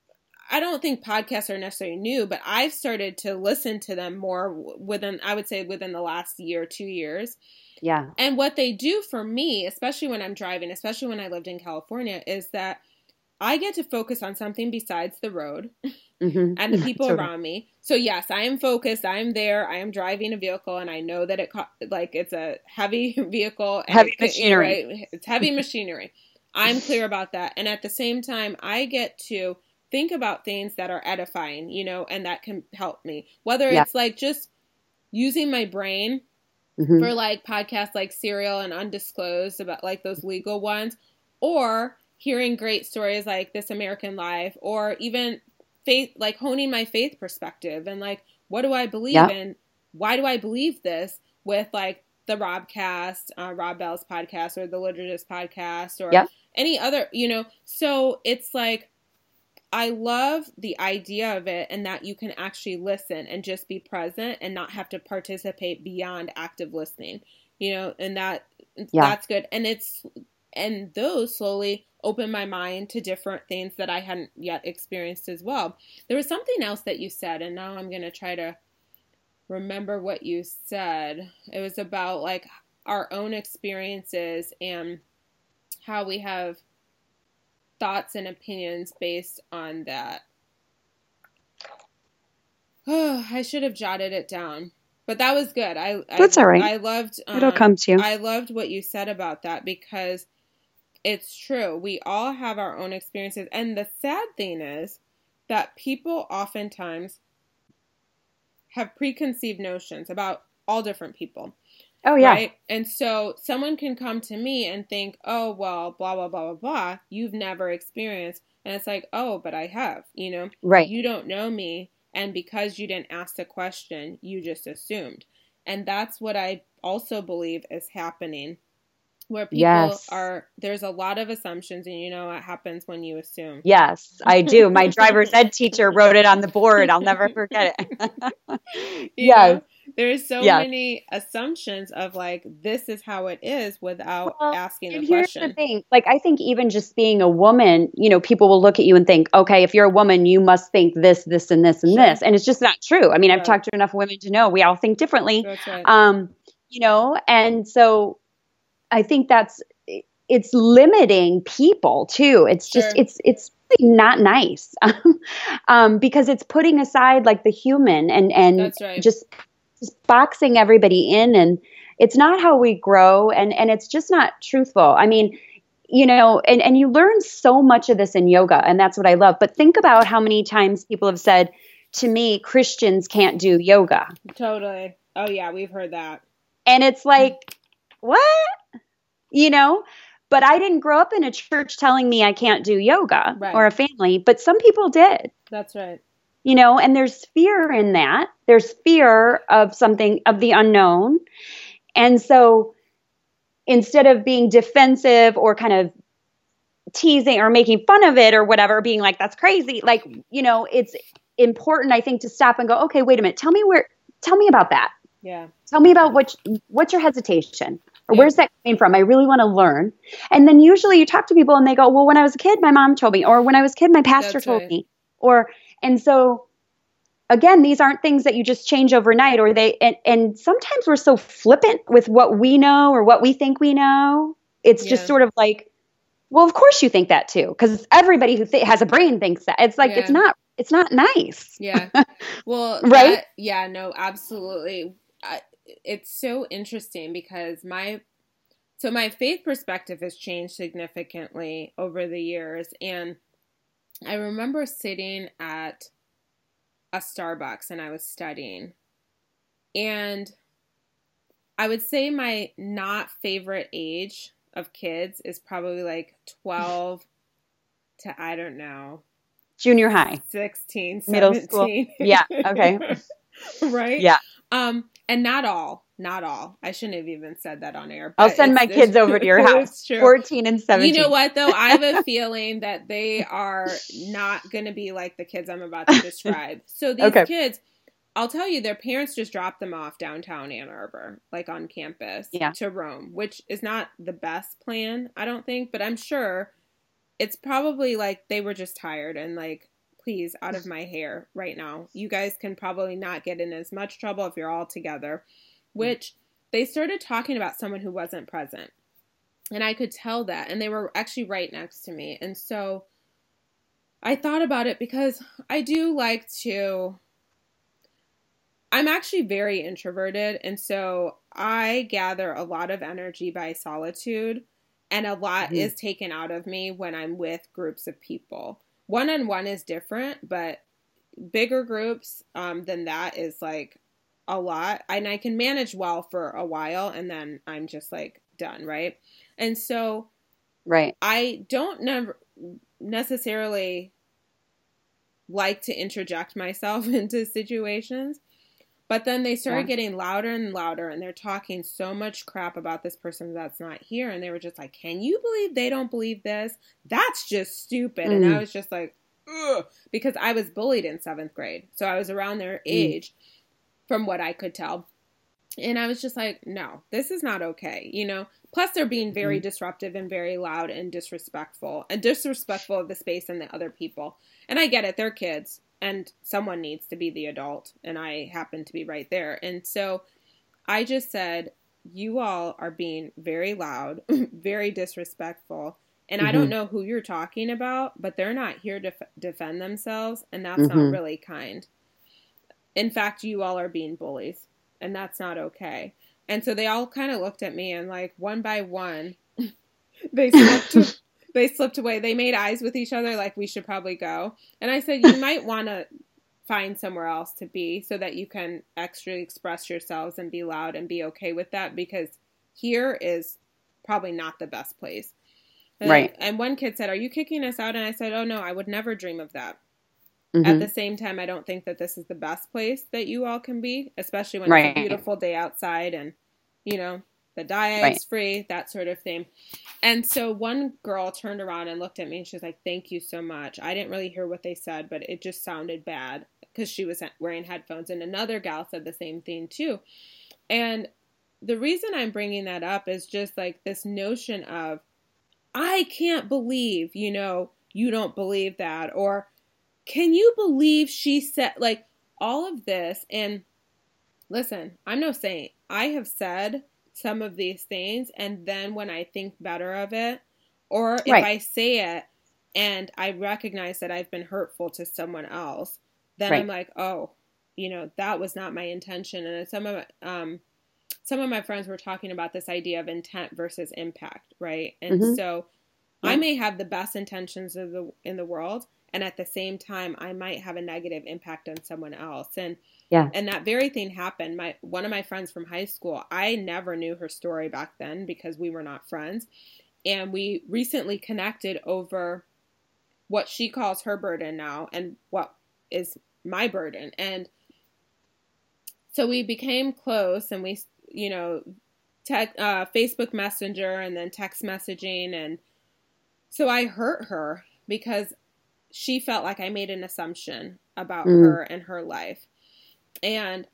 I don't think podcasts are necessarily new, but I've started to listen to them more within, I would say within the last year, two years. Yeah. And what they do for me, especially when I'm driving, especially when I lived in California, is that I get to focus on something besides the road mm-hmm. and the people totally. around me. So yes, I am focused. I am there. I am driving a vehicle and I know that it co- like it's a heavy vehicle. And heavy it, machinery. Right? It's heavy machinery. I'm clear about that. And at the same time, I get to think about things that are edifying, you know, and that can help me. Whether yeah. it's like just using my brain mm-hmm. for like podcasts like Serial and Undisclosed about like those legal ones, or hearing great stories like This American Life, or even faith, like honing my faith perspective and like, what do I believe yeah. in? Why do I believe this with like the Robcast, uh, Rob Bell's podcast or the Liturgist podcast or yeah. any other, you know, so it's like, I love the idea of it and that you can actually listen and just be present and not have to participate beyond active listening, you know, and that yeah. that's good. And it's, and those slowly open my mind to different things that I hadn't yet experienced as well. There was something else that you said, and now I'm going to try to remember what you said. It was about like our own experiences and how we have thoughts and opinions based on that. Oh, I should have jotted it down, but that was good. I That's I, all right. I loved. Um, It'll come to you. I loved what you said about that because it's true. We all have our own experiences, and the sad thing is that people oftentimes have preconceived notions about all different people. Oh, yeah. Right? And so someone can come to me and think, oh, well, blah, blah, blah, blah, blah. You've never experienced. And it's like, oh, but I have, you know? Right. You don't know me. And because you didn't ask the question, you just assumed. And that's what I also believe is happening. Where people yes. are, there's a lot of assumptions, and you know what happens when you assume. Yes, I do. My driver's ed teacher wrote it on the board. I'll never forget it. yes. there's so Yes. many assumptions of like, this is how it is without Well, asking and the here's question. the thing. Like, I think even just being a woman, you know, people will look at you and think, okay, if you're a woman, you must think this, this, and this, and Sure. this. And it's just not true. I mean, I've Right. talked to enough women to know we all think differently. That's right. Um, you know, and so I think that's, it's limiting people too. It's Sure. just, it's, it's really not nice. um, because it's putting aside like the human and, and That's right. just, just boxing everybody in, and it's not how we grow, and, and it's just not truthful. I mean, you know, and, and you learn so much of this in yoga, and that's what I love. But think about how many times people have said to me, Christians can't do yoga. Totally. Oh yeah, we've heard that. And it's like, what? You know, but I didn't grow up in a church telling me I can't do yoga, Right. or a family, but some people did. That's right. You know, and there's fear in that. There's fear of something, of the unknown. And so instead of being defensive or kind of teasing or making fun of it or whatever, being like, that's crazy. Like, you know, it's important, I think, to stop and go, okay, wait a minute. Tell me where, tell me about that. Yeah. Tell me about what, what's your hesitation, or Yeah. where's that coming from? I really want to learn. And then usually you talk to people and they go, well, when I was a kid, my mom told me, or when I was a kid, my pastor That's told right. me, or, and so again, these aren't things that you just change overnight, or they, and, and sometimes we're so flippant with what we know or what we think we know. It's Yeah. just sort of like, well, of course you think that too, because everybody who th- has a brain thinks that. It's like, Yeah. it's not, it's not nice. Yeah. Well, Right? that, yeah, no, absolutely. I, it's so interesting because my, so my faith perspective has changed significantly over the years. And I remember sitting at a Starbucks and I was studying, and I would say my not favorite age of kids is probably like twelve to, I don't know, Junior high, sixteen, middle school. seventeen. Yeah. Okay. Right? Yeah. Um, and not all, not all. I shouldn't have even said that on air. I'll but send it's- my kids over to your it's house. true. fourteen and seventeen. You know what, though? I have a feeling that they are not going to be like the kids I'm about to describe. So these Okay. kids, I'll tell you, their parents just dropped them off downtown Ann Arbor, like on campus, Yeah. to Rome, which is not the best plan, I don't think, but I'm sure it's probably like they were just tired and like, please, out of my hair right now. You guys can probably not get in as much trouble if you're all together, which they started talking about someone who wasn't present. And I could tell that. And they were actually right next to me. And so I thought about it because I do like to, I'm actually very introverted. And so I gather a lot of energy by solitude, and a lot Mhm. is taken out of me when I'm with groups of people. One-on-one is different, but bigger groups um, than that is like a lot. And I can manage well for a while, and then I'm just like done, right? And so Right. I don't never necessarily like to interject myself into situations. But then they started Yeah. getting louder and louder, and they're talking so much crap about this person that's not here. And they were just like, can you believe they don't believe this? That's just stupid. Mm. And I was just like, ugh, because I was bullied in seventh grade. So I was around their age, mm. from what I could tell. And I was just like, no, this is not okay, you know? Plus, they're being very mm. disruptive and very loud and disrespectful, and disrespectful of the space and the other people. And I get it. They're kids. And someone needs to be the adult, and I happen to be right there. And so I just said, you all are being very loud, very disrespectful, and mm-hmm. I don't know who you're talking about, but they're not here to f- defend themselves, and that's mm-hmm. not really kind. In fact, you all are being bullies, and that's not okay. And so they all kind of looked at me, and like one by one, they slipped They slipped away. They made eyes with each other like we should probably go. And I said, you might want to find somewhere else to be so that you can extra express yourselves and be loud and be okay with that, because here is probably not the best place. And, right. And one kid said, are you kicking us out? And I said, oh, no, I would never dream of that. Mm-hmm. At the same time, I don't think that this is the best place that you all can be, especially when right. it's a beautiful day outside and, you know, the diet's right. free, that sort of thing. And so one girl turned around and looked at me and she was like, thank you so much. I didn't really hear what they said, but it just sounded bad. because she was wearing headphones, and another gal said the same thing too. And the reason I'm bringing that up is just like this notion of, I can't believe, you know, you don't believe that, or can you believe she said, like, all of this. And listen, I'm no saint. I have said some of these things, and then when I think better of it, or if Right. I say it and I recognize that I've been hurtful to someone else, then Right. I'm like, oh, you know, that was not my intention. And some of um, some of my friends were talking about this idea of intent versus impact, right? And Mhm. so Yeah. I may have the best intentions of the in the world, and at the same time, I might have a negative impact on someone else. And Yeah. and that very thing happened. My one of my friends from high school, I never knew her story back then because we were not friends. And we recently connected over what she calls her burden now and what is my burden. And so we became close, and we, you know, te- uh, Facebook Messenger and then text messaging. And so I hurt her because she felt like I made an assumption about Mm. her and her life. And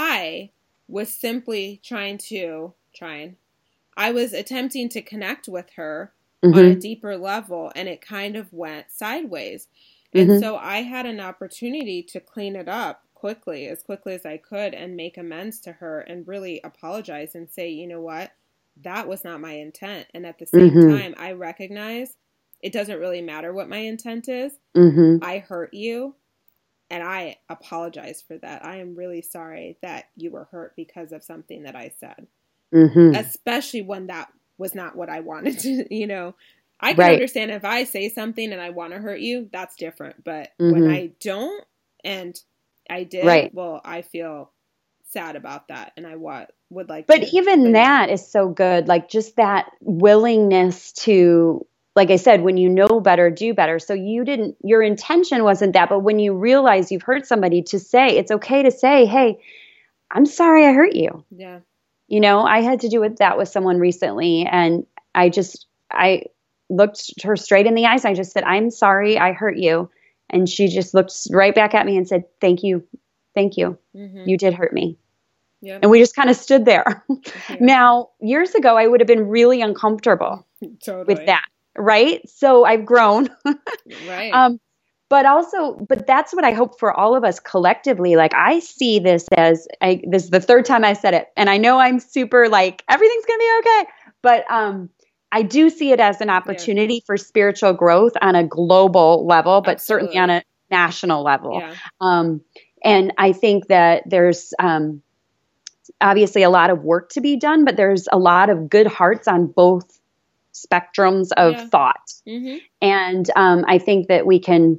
I was simply trying to, trying, I was attempting to connect with her Mhm. on a deeper level, and it kind of went sideways. And Mhm. so I had an opportunity to clean it up quickly, as quickly as I could, and make amends to her and really apologize and say, you know what, that was not my intent. And at the same Mhm. time, I recognize it doesn't really matter what my intent is. Mhm. I hurt you, and I apologize for that. I am really sorry that you were hurt because of something that I said, Mhm. especially when that was not what I wanted to, you know. I can Right. understand if I say something and I want to hurt you, that's different. But when Mhm. I don't, and I did, Right. well, I feel sad about that, and I what would like But to even clean up. that is so good. Like just that willingness to, like I said, when you know better, do better. So you didn't, your intention wasn't that, but when you realize you've hurt somebody, to say, it's okay to say, hey, I'm sorry I hurt you. Yeah. You know, I had to do with that with someone recently, and I just, I looked her straight in the eyes. I just said, I'm sorry I hurt you. And she just looked right back at me and said, thank you. Thank you. Mm-hmm. You did hurt me. Yep. And we just kind of stood there. Yeah. Now, years ago, I would have been really uncomfortable Totally. with that. Right. So I've grown. Right. um, but also, but that's what I hope for all of us collectively. Like I see this as, I, this is the third time I said it, and I know I'm super like, everything's going to be okay. But um, I do see it as an opportunity yeah. for spiritual growth on a global level, but Absolutely. certainly on a national level. Yeah. Um, and I think that there's um, obviously a lot of work to be done, but there's a lot of good hearts on both spectrums of yeah. thought. Mm-hmm. And um, I think that we can,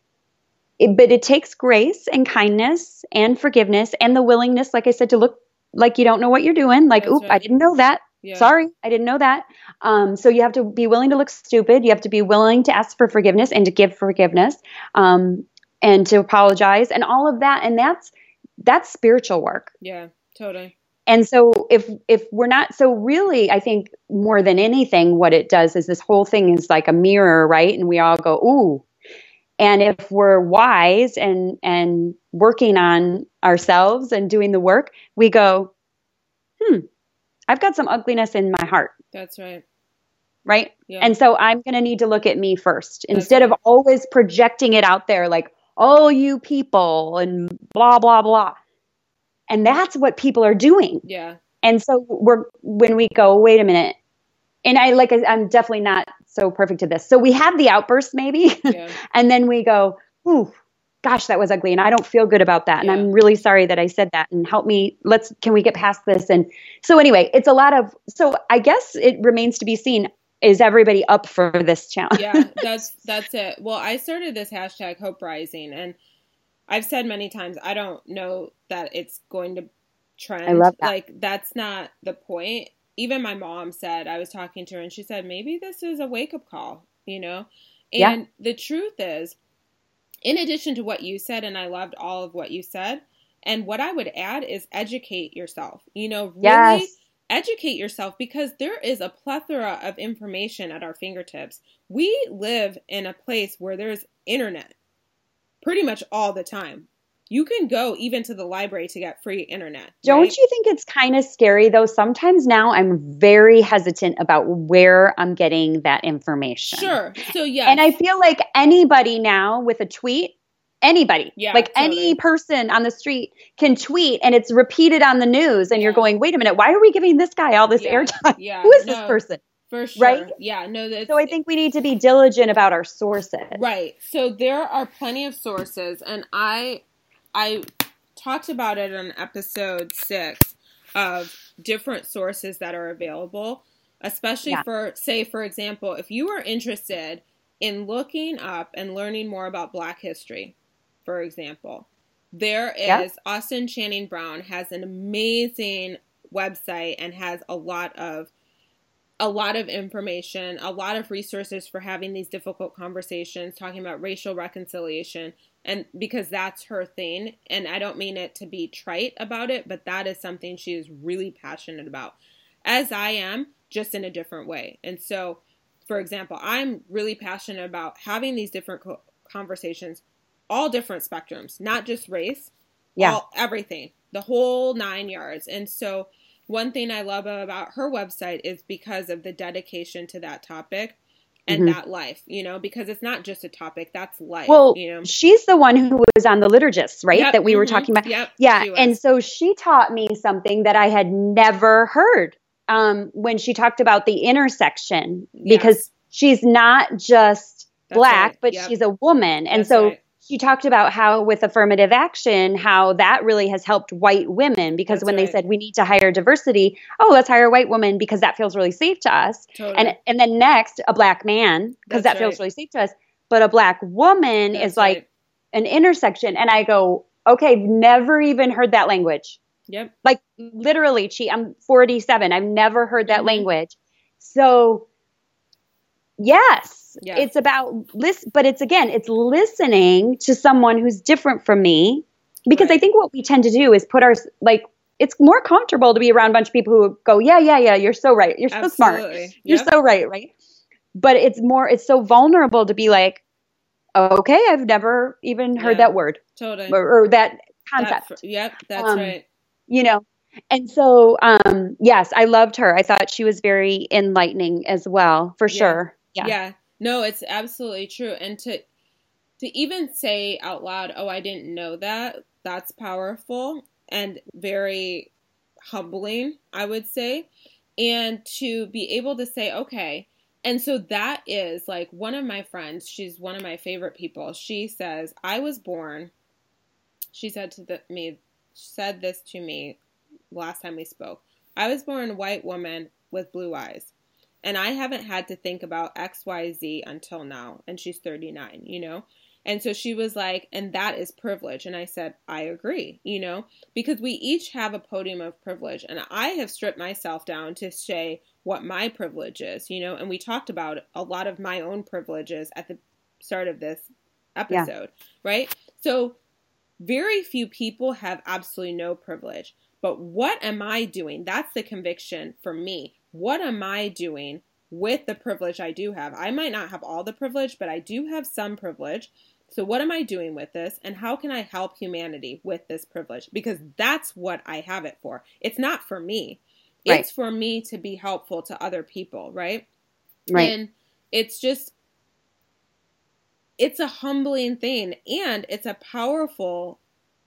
it, but it takes grace and kindness and forgiveness and the willingness, like I said, to look like you don't know what you're doing. Like, That's oop, right. I didn't know that. Yeah. Sorry, I didn't know that. Um, so you have to be willing to look stupid. You have to be willing to ask for forgiveness and to give forgiveness um, and to apologize and all of that. And that's, that's spiritual work. Yeah, totally. And so if if we're not, so really, I think more than anything, what it does is this whole thing is like a mirror, right? And we all go, ooh. And if we're wise and and working on ourselves and doing the work, we go, hmm, I've got some ugliness in my heart. That's right. Right? Yeah. And so I'm going to need to look at me first That's instead right. of always projecting it out there like, oh, you people and blah, blah, blah. And that's what people are doing. Yeah. And so we're, when we go, wait a minute. And I like, I'm definitely not so perfect to this. So we have the outburst maybe, Yeah. and then we go, ooh, gosh, that was ugly. And I don't feel good about that. Yeah. And I'm really sorry that I said that, and help me. Let's, can we get past this? And so anyway, it's a lot of, so I guess it remains to be seen. Is everybody up for this challenge? Yeah, that's, that's it. Well, I started this hashtag Hope Rising, and I've said many times, I don't know that it's going to trend. I love that. Like, that's not the point. Even my mom said, I was talking to her and she said, maybe this is a wake-up call, you know? And yeah. The truth is, in addition to what you said, and I loved all of what you said, and what I would add is educate yourself. You know, really yes. educate yourself, because there is a plethora of information at our fingertips. We live in a place where there's internet pretty much all the time. You can go even to the library to get free internet. Don't right? you think it's kind of scary though? Sometimes now I'm very hesitant about where I'm getting that information. Sure. So yeah. And I feel like anybody now with a tweet, anybody, yeah, like totally. any person on the street can tweet and it's repeated on the news and yeah. you're going, wait a minute, why are we giving this guy all this yeah. airtime? Yeah. Who is no, this person? For sure. Right? Yeah. No, that's, so I think we need to be diligent about our sources. Right. So there are plenty of sources, and I, I talked about it on episode six of different sources that are available, especially yeah. for, say, for example, if you are interested in looking up and learning more about Black history, for example, there is yeah. Austin Channing Brown has an amazing website and has a lot of a lot of information, a lot of resources for having these difficult conversations, talking about racial reconciliation, and because that's her thing. And I don't mean it to be trite about it, but that is something she is really passionate about, as I am, just in a different way. And so, for example, I'm really passionate about having these different co- conversations, all different spectrums, not just race, yeah. all, everything, the whole nine yards. And so one thing I love about her website is because of the dedication to that topic and mm-hmm. that life, you know, because it's not just a topic, that's life. Well, you know? She's the one who was on the liturgist, right? Yep. That we mm-hmm. were talking about. Yep. Yeah. And so she taught me something that I had never heard um, when she talked about the intersection, because yes. she's not just that's Black, right. but yep. she's a woman. And that's so right. she talked about how with affirmative action, how that really has helped white women, because That's when right. they said we need to hire diversity, oh, let's hire a white woman because that feels really safe to us. Totally. And and then next, a Black man, because that right. feels really safe to us. But a Black woman That's is like right. an intersection. And I go, okay, I've never even heard that language. Yep. Like literally, Chi, I'm forty-seven. I've never heard that mm-hmm. language. So yes, yeah. it's about listen, but it's again, it's listening to someone who's different from me, because right. I think what we tend to do is put our, like, it's more comfortable to be around a bunch of people who go, yeah, yeah, yeah, you're so right. You're so Absolutely. smart. Yep. You're so right. Right. But it's more, it's so vulnerable to be like, okay, I've never even heard yeah. that word totally. or, or that concept. That, yep. That's um, right. You know? And so, um, yes, I loved her. I thought she was very enlightening as well, for yeah. sure. Yeah. Yeah. No, it's absolutely true. And to to even say out loud, oh, I didn't know that, that's powerful and very humbling, I would say. And to be able to say, okay, and so that is like one of my friends, she's one of my favorite people. She says, I was born, she said to the, me, said this to me last time we spoke. I was born a white woman with blue eyes. And I haven't had to think about X, Y, Z until now. And she's thirty-nine, you know? And so she was like, and that is privilege. And I said, I agree, you know? Because we each have a podium of privilege. And I have stripped myself down to say what my privilege is, you know? And we talked about a lot of my own privileges at the start of this episode, yeah. right? So very few people have absolutely no privilege. But what am I doing? That's the conviction for me. What am I doing with the privilege I do have? I might not have all the privilege, but I do have some privilege. So what am I doing with this? And how can I help humanity with this privilege? Because that's what I have it for. It's not for me. Right. It's for me to be helpful to other people, right? Right. And it's just, it's a humbling thing. And it's a powerful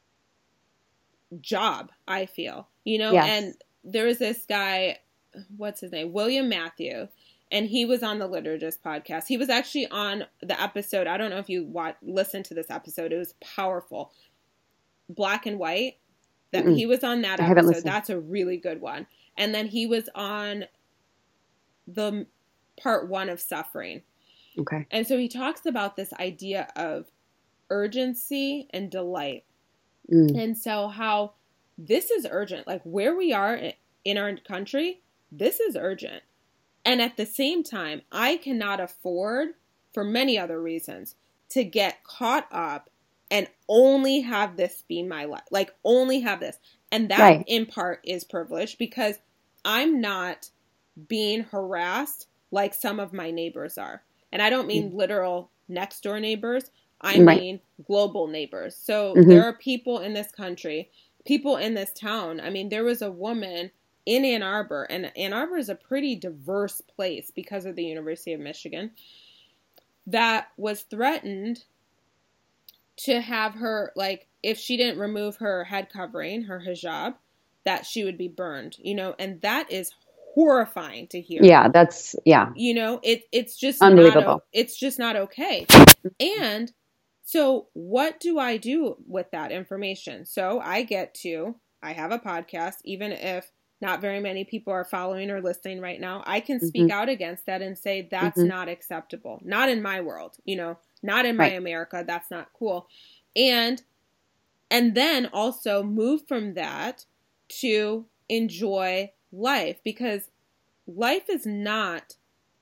job, I feel, you know? Yes. And there was this guy, what's his name? William Matthew. And he was on the Liturgist podcast. He was actually on the episode. I don't know if you watch, listened to this episode. It was powerful. Black and White. That Mm-mm. He was on that I episode. That's a really good one. And then he was on the part one of Suffering. Okay. And so he talks about this idea of urgency and delight. Mm. And so how this is urgent. Like where we are in our country, this is urgent. And at the same time, I cannot afford, for many other reasons, to get caught up and only have this be my life. Like, only have this. And that, right. in part, is privilege because I'm not being harassed like some of my neighbors are. And I don't mean mm. literal next door neighbors. I Right. mean global neighbors. So Mhm. there are people in this country, people in this town. I mean, there was a woman in Ann Arbor, and Ann Arbor is a pretty diverse place because of the University of Michigan, that was threatened to have her, like, if she didn't remove her head covering, her hijab, that she would be burned, you know, and that is horrifying to hear. Yeah, that's, yeah. You know, it, it's just Unbelievable. not, it's just not okay. And so what do I do with that information? So I get to, I have a podcast, even if not very many people are following or listening right now, I can speak Mhm. out against that and say, that's Mhm. not acceptable. Not in my world, you know, not in my Right. America. That's not cool. And, and then also move from that to enjoy life, because life is not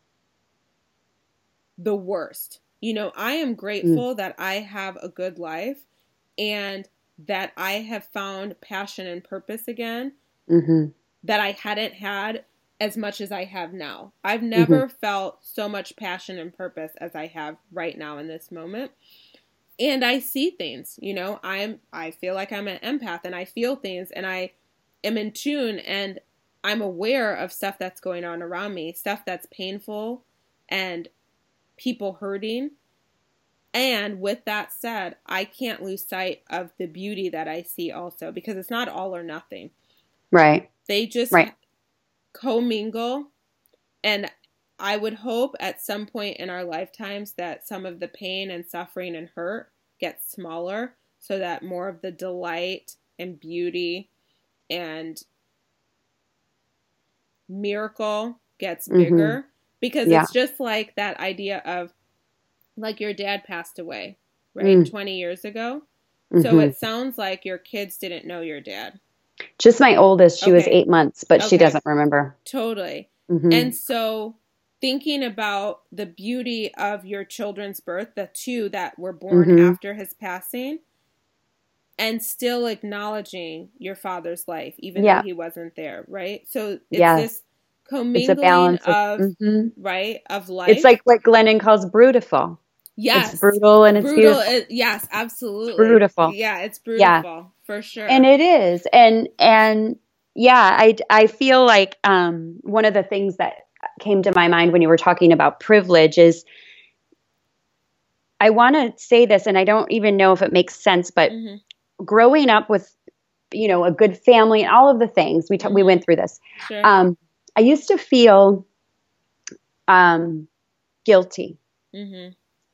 the worst. You know, I am grateful mm. that I have a good life and that I have found passion and purpose again mm-hmm. that I hadn't had as much as I have now. I've never mm-hmm. felt so much passion and purpose as I have right now in this moment. And I see things, you know, I'm, I feel like I'm an empath and I feel things and I am in tune and I'm aware of stuff that's going on around me, stuff that's painful and people hurting. And with that said, I can't lose sight of the beauty that I see also, because it's not all or nothing. Right. They just right. commingle. And I would hope at some point in our lifetimes that some of the pain and suffering and hurt gets smaller so that more of the delight and beauty and miracle gets bigger. Mm-hmm. Because yeah. it's just like that idea of, like, your dad passed away, right? Mm. twenty years ago. Mm-hmm. So it sounds like your kids didn't know your dad. Just my oldest. She okay. was eight months, but okay. she doesn't remember. Totally. Mm-hmm. And so thinking about the beauty of your children's birth, the two that were born mm-hmm. after his passing, and still acknowledging your father's life, even yeah. though he wasn't there, right? So it's yes. this commingling it's a balance of, of mm-hmm. right, of life. It's like what Glennon calls brutal. Yes. It's brutal and it's brutal, beautiful. It, yes, absolutely. It's beautiful. Yeah, it's beautiful, yeah. for sure. And it is. And, and yeah, I, I feel like um, one of the things that came to my mind when you were talking about privilege is, I want to say this, and I don't even know if it makes sense, but mm-hmm. growing up with, you know, a good family and all of the things, we, t- mm-hmm. we went through this. Sure. Um, I used to feel um, guilty. Mm-hmm.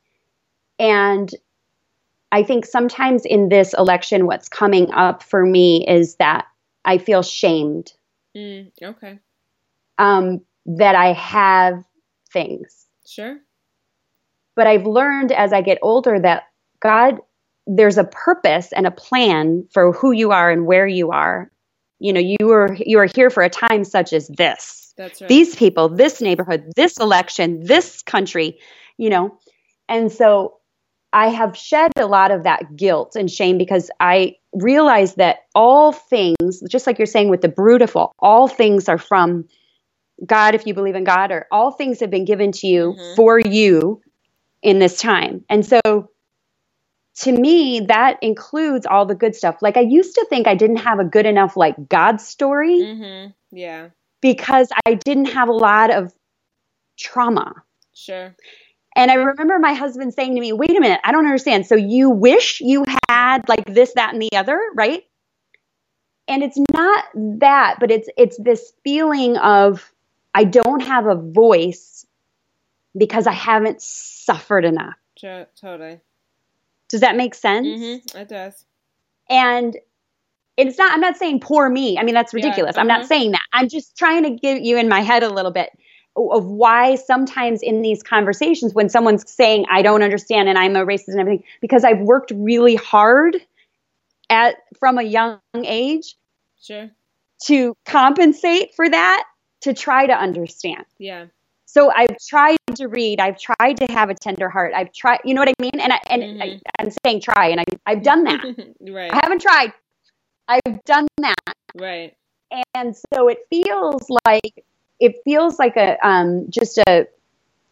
And I think sometimes in this election, what's coming up for me is that I feel shamed. Mm, okay. Um, that I have things. Sure. But I've learned as I get older that God, there's a purpose and a plan for who you are and where you are. You know, you are, you are here for a time such as this. That's right. These people, this neighborhood, this election, this country, you know. And so I have shed a lot of that guilt and shame because I realize that all things, just like you're saying with the beautiful, all things are from God, if you believe in God, or all things have been given to you mm-hmm. for you in this time. And so to me, that includes all the good stuff. Like I used to think I didn't have a good enough like God story. Mm-hmm. Yeah. Because I didn't have a lot of trauma. Sure. And I remember my husband saying to me, wait a minute, I don't understand. So you wish you had like this, that, and the other, right? And it's not that, but it's it's this feeling of I don't have a voice because I haven't suffered enough. Sure, totally. Does that make sense? Mm-hmm, it does. And it's not, I'm not saying poor me. I mean, that's ridiculous. Yeah, uh-huh. I'm not saying that. I'm just trying to give you in my head a little bit of why sometimes in these conversations when someone's saying, I don't understand and I'm a racist and everything, because I've worked really hard at from a young age sure. to compensate for that, to try to understand. Yeah. So I've tried to read, I've tried to have a tender heart. I've tried, you know what I mean? And, I, and mm-hmm. I, I'm saying try, and I, I've done that. Right. I haven't tried. I've done that. Right. And so it feels like, it feels like a, um, just a,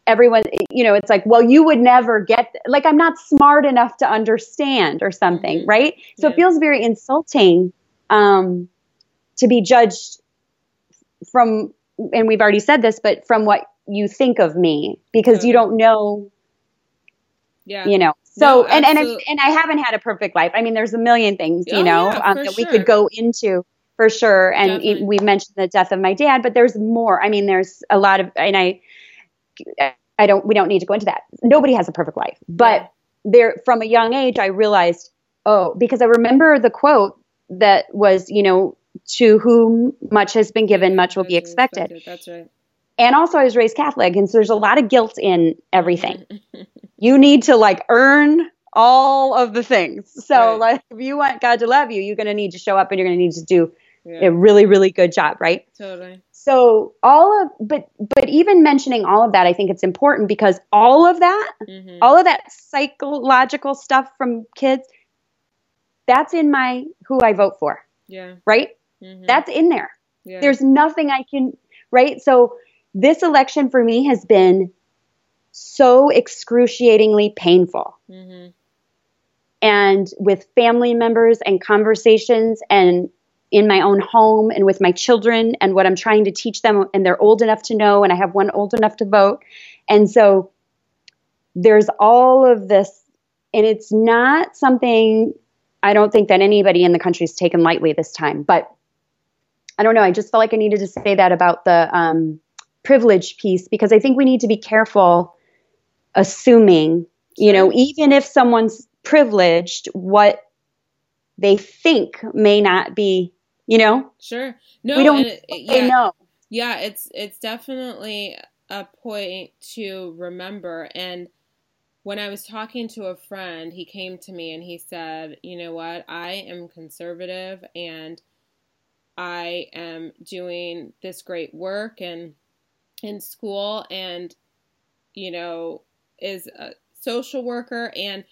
everyone, you know, it's like, well, you would never get, like, I'm not smart enough to understand or something, Mm-hmm. right? So Yeah. it feels very insulting um, to be judged from, and we've already said this, but from what you think of me, because Totally. you don't know, yeah, you know. So, no, and, and, I, absolute- and I haven't had a perfect life. I mean, there's a million things, you Oh, know, yeah, um, for that we sure. could go into for sure. And it, Definitely. we mentioned the death of my dad, but there's more. I mean, there's a lot of, and I, I don't, we don't need to go into that. Nobody has a perfect life, but Yeah. there, from a young age, I realized, oh, because I remember the quote that was, you know, to whom much has been given, much will be expected. expected. That's right. And also I was raised Catholic. And so there's a lot of guilt in everything. Mm-hmm. You need to like earn all of the things. So Right. like, if you want God to love you, you're going to need to show up and you're going to need to do Yeah. a really, really good job. Right. Totally. So all of, but, but even mentioning all of that, I think it's important because all of that, Mm-hmm. all of that psychological stuff from kids, that's in my, who I vote for. Yeah. Right. Mm-hmm. That's in there. Yeah. There's nothing I can, right. So this election for me has been so excruciatingly painful. Mm-hmm. And with family members and conversations and in my own home and with my children and what I'm trying to teach them, and they're old enough to know, and I have one old enough to vote. And so there's all of this, and it's not something I don't think that anybody in the country has taken lightly this time. But I don't know, I just felt like I needed to say that about the um, privilege piece, because I think we need to be careful assuming, you Sure. know, even if someone's privileged, what they think may not be, you know, Sure. No, we don't and it, they yeah, know. yeah, it's it's definitely a point to remember. And when I was talking to a friend, he came to me and he said, "You know what? I am conservative and I am doing this great work and in school and you know is a social worker, and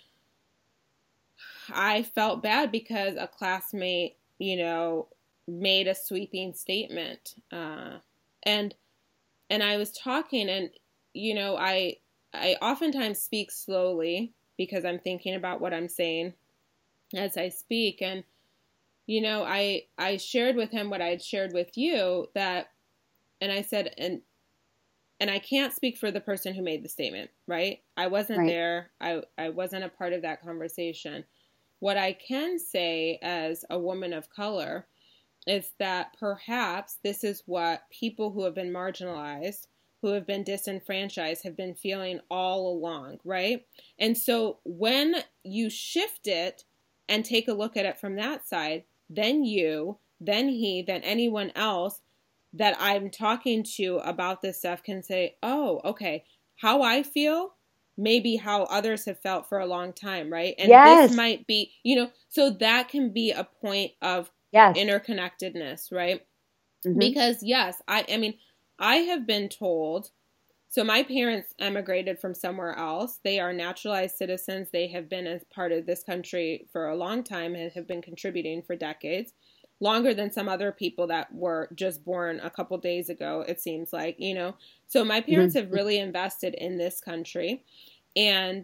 I felt bad because a classmate, you know, made a sweeping statement. Uh, and and I was talking and you know, I I oftentimes speak slowly because I'm thinking about what I'm saying as I speak. And you know, I I shared with him what I had shared with you, that and I said and and I can't speak for the person who made the statement, right? I wasn't Right. there. I I wasn't a part of that conversation. What I can say as a woman of color is that perhaps this is what people who have been marginalized, who have been disenfranchised, have been feeling all along, right? And so when you shift it and take a look at it from that side, then you, then he, then anyone else that I'm talking to about this stuff can say, oh, okay, how I feel maybe how others have felt for a long time, right? And Yes. this might be, you know, so that can be a point of Yes. interconnectedness, right? Mhm. Because yes, I I mean, I have been told, so my parents emigrated from somewhere else. They are naturalized citizens. They have been as part of this country for a long time and have been contributing for decades, longer than some other people that were just born a couple days ago, it seems like, you know. So my parents Mhm. have really invested in this country and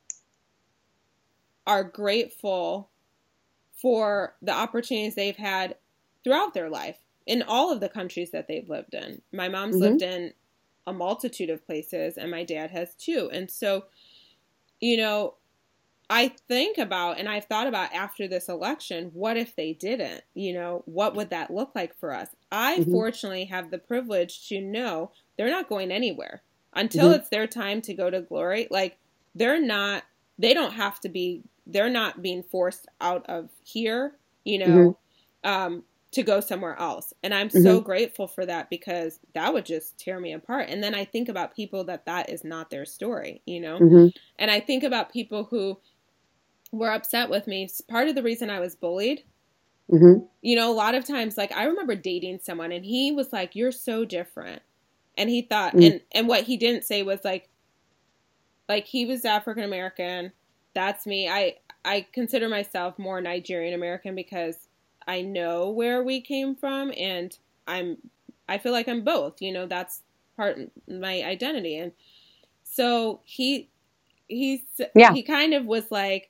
are grateful for the opportunities they've had throughout their life in all of the countries that they've lived in. My mom's Mhm. lived in a multitude of places and my dad has too. And so, you know, I think about and I've thought about after this election, what if they didn't? You know, what would that look like for us? I Mhm. fortunately have the privilege to know they're not going anywhere until Mhm. it's their time to go to glory. Like they're not, they don't have to be, they're not being forced out of here, you know, um, to go somewhere else. And I'm so Mhm. grateful for that because that would just tear me apart. And then I think about people that that is not their story, you know, Mhm. and I think about people who were upset with me. Part of the reason I was bullied, Mhm. you know, a lot of times, like I remember dating someone and he was like, "You're so different." And he thought, Mhm. and, and what he didn't say was like, like he was African American. That's me. I, I consider myself more Nigerian American because I know where we came from and I'm, I feel like I'm both, you know, that's part of my identity. And So he, he's, yeah. he kind of was like,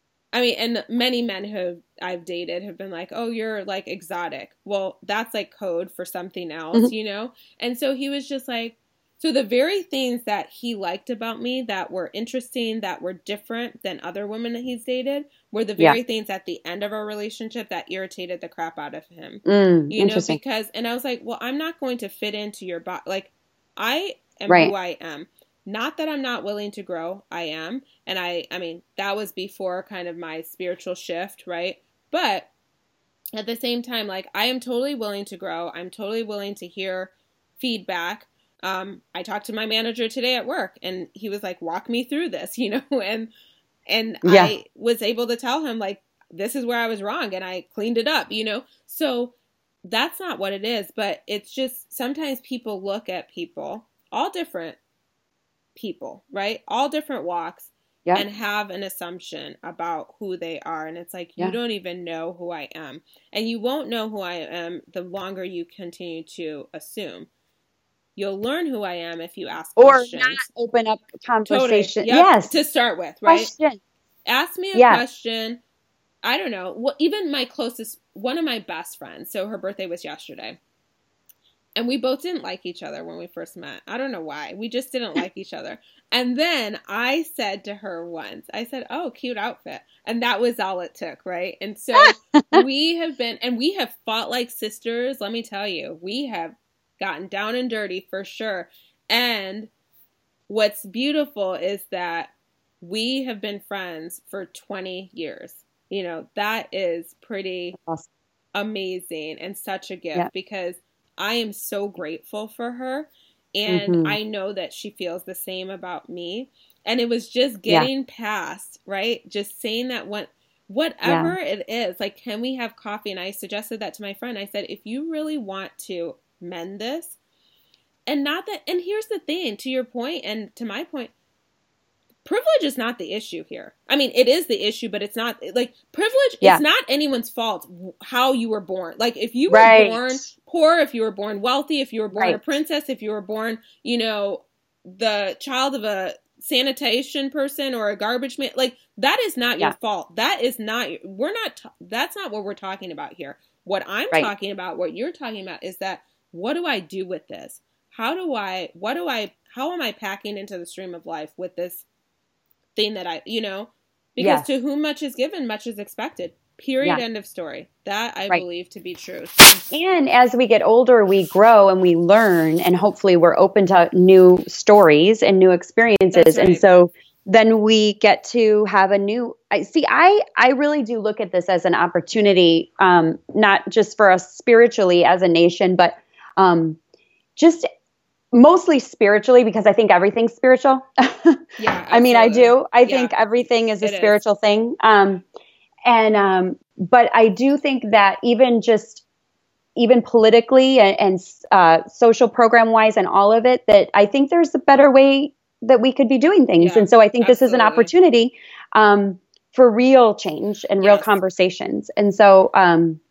I mean, and many men who I've dated have been like, oh, you're like exotic. Well, that's like code for something else, mm-hmm. you know? And so he was just like, so the very things that he liked about me that were interesting, that were different than other women that he's dated, were the very yeah. things at the end of our relationship that irritated the crap out of him. Mm, you know, because, and I was like, well, I'm not going to fit into your body. Like, I am right. who I am. Not that I'm not willing to grow. I am. And I, I mean, that was before kind of my spiritual shift, right? But at the same time, like, I am totally willing to grow. I'm totally willing to hear feedback. Um, I talked to my manager today at work, and he was like, walk me through this, you know, and, and yeah. I was able to tell him, like, this is where I was wrong, and I cleaned it up, you know? So that's not what it is, but it's just sometimes people look at people, all different people, right? All different walks, yeah. and have an assumption about who they are. And it's like, you yeah. don't even know who I am. And you won't know who I am the longer you continue to assume. You'll learn who I am if you ask or questions. Or not open up conversation. Totally. Yep. Yes. To start with, right? Question. Ask me a yeah. question. I don't know. Well, even my closest, one of my best friends, so her birthday was yesterday. And we both didn't like each other when we first met. I don't know why. We just didn't like each other. And then I said to her once, I said, oh, cute outfit. And that was all it took, right? And so we have been, and we have fought like sisters. Let me tell you, we have gotten down and dirty for sure. And what's beautiful is that we have been friends for twenty years. You know, that is pretty awesome. Amazing and such a gift yeah. because I am so grateful for her, and mm-hmm. I know that she feels the same about me. And it was just getting yeah. past, right? Just saying that what, whatever yeah. it is, like, can we have coffee? And I suggested that to my friend. I said, if you really want to mend this, and not that, and here's the thing, to your point and to my point, privilege is not the issue here. I mean, it is the issue, but it's not, like, privilege yeah. is not anyone's fault how you were born. Like, if you were right. born poor, if you were born wealthy, if you were born right. a princess, if you were born, you know, the child of a sanitation person or a garbage man, like, that is not yeah. your fault. That is not, we're not, t- that's not what we're talking about here. What I'm right. talking about, what you're talking about is that, what do I do with this? How do I, what do I, how am I packing into the stream of life with this thing that I, you know, because yeah. to whom much is given, much is expected. Period. Yeah. End of story. That I right. believe to be true. And as we get older, we grow and we learn, and hopefully we're open to new stories and new experiences. Right. And so then we get to have a new, I see, I, I really do look at this as an opportunity, um, not just for us spiritually as a nation, but um, just mostly spiritually, because I think everything's spiritual. Yeah, I mean, I do. I yeah. think everything is a it spiritual is. thing. Um, and, um, but I do think that even just, even politically and, and uh, social program wise and all of it, that I think there's a better way that we could be doing things. Yeah, and so I think absolutely. This is an opportunity um, for real change and real yes. conversations. And so, um,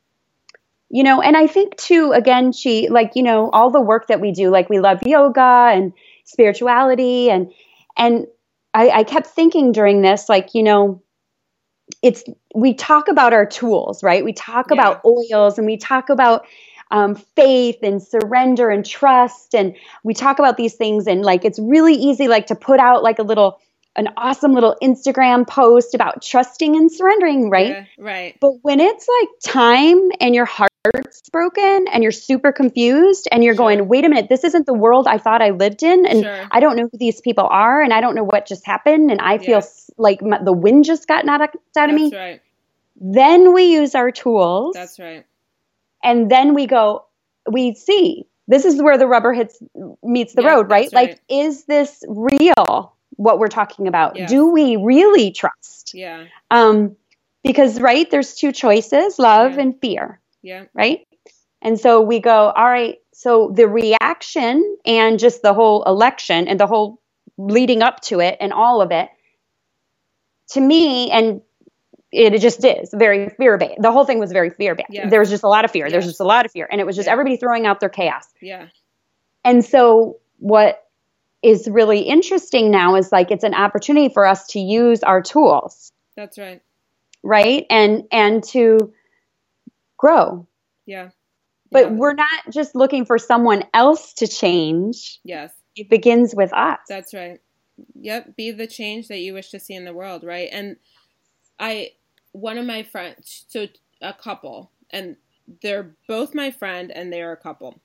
you know, and I think too, again, she, like, you know, all the work that we do, like we love yoga and spirituality. And, and I, I kept thinking during this, like, you know, it's, we talk about our tools, right? We talk yeah. about oils, and we talk about um, faith and surrender and trust. And we talk about these things, and like, it's really easy, like to put out like a little, an awesome little Instagram post about trusting and surrendering, right? Yeah, right. But when it's like time and your heart's broken and you're super confused and you're sure. going, wait a minute, this isn't the world I thought I lived in. And sure. I don't know who these people are. And I don't know what just happened. And I feel yes. like my, the wind just got knocked out of me. That's right. Then we use our tools. That's right. And then we go, we see, this is where the rubber hits, meets the yeah, road, right? right? Like, is this real? What we're talking about? Yes. Do we really trust? Yeah. Um, because, right, there's two choices, love yeah. and fear. Yeah. Right. And so we go, all right, so the reaction and just the whole election and the whole leading up to it and all of it, to me, and it, it just is very fear-based. The whole thing was very fear-based. Yeah. There was just a lot of fear. Yes. There's just a lot of fear. And it was just yeah. everybody throwing out their chaos. Yeah. And so what is really interesting now is like it's an opportunity for us to use our tools. That's right. Right? And and to grow. Yeah. But yeah. we're not just looking for someone else to change. Yes. It begins with us. That's right. Yep. Be the change that you wish to see in the world, right? And I, one of my friends, so a couple, and they're both my friend and they're a couple.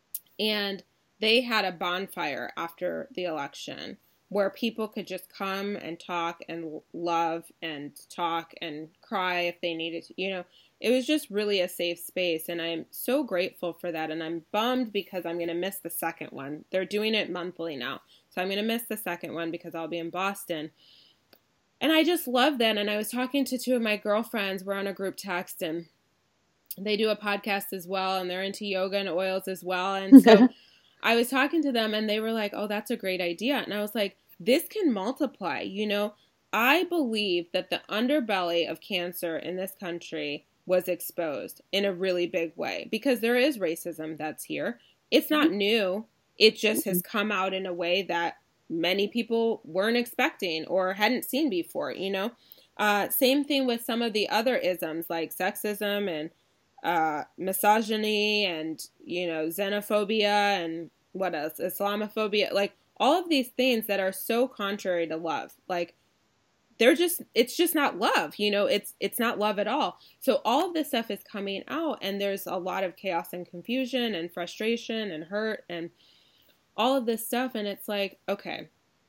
And they had a bonfire after the election where people could just come and talk and love and talk and cry if they needed to. You know, it was just really a safe space. And I'm so grateful for that. And I'm bummed because I'm going to miss the second one. They're doing it monthly now. So I'm going to miss the second one because I'll be in Boston. And I just love that. And I was talking to two of my girlfriends. We're on a group text and they do a podcast as well. And they're into yoga and oils as well. And so I was talking to them and they were like, oh, that's a great idea. And I was like, this can multiply. You know, I believe that the underbelly of cancer in this country was exposed in a really big way because there is racism that's here. It's not new. It just has come out in a way that many people weren't expecting or hadn't seen before, you know. Uh, same thing with some of the other isms like sexism and uh, misogyny and, you know, xenophobia and what else, Islamophobia, like all of these things that are so contrary to love. Like they're just, it's just not love, you know, it's, it's not love at all. So all of this stuff is coming out and there's a lot of chaos and confusion and frustration and hurt and all of this stuff. And it's like, okay,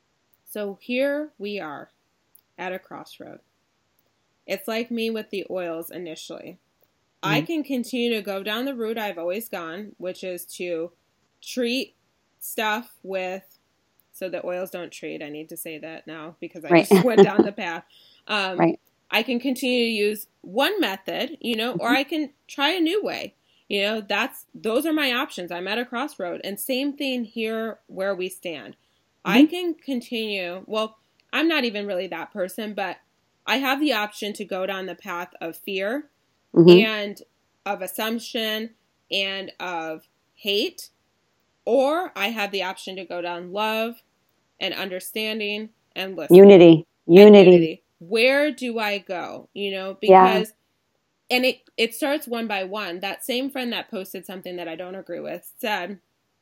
so here we are at a crossroad. It's like me with the oils initially. Mm-hmm. I can continue to go down the route I've always gone, which is to treat stuff with, so the oils don't treat. I need to say that now because I right. just went down the path. Um, right. I can continue to use one method, you know, mm-hmm. or I can try a new way. You know, that's, those are my options. I'm at a crossroad. And same thing here where we stand. Mm-hmm. I can continue. Well, I'm not even really that person, but I have the option to go down the path of fear mm-hmm. and of assumption and of hate, or I have the option to go down love and understanding and listening. Unity. Unity. Unity. Where do I go? You know, because... Yeah. And it, it starts one by one. That same friend that posted something that I don't agree with said,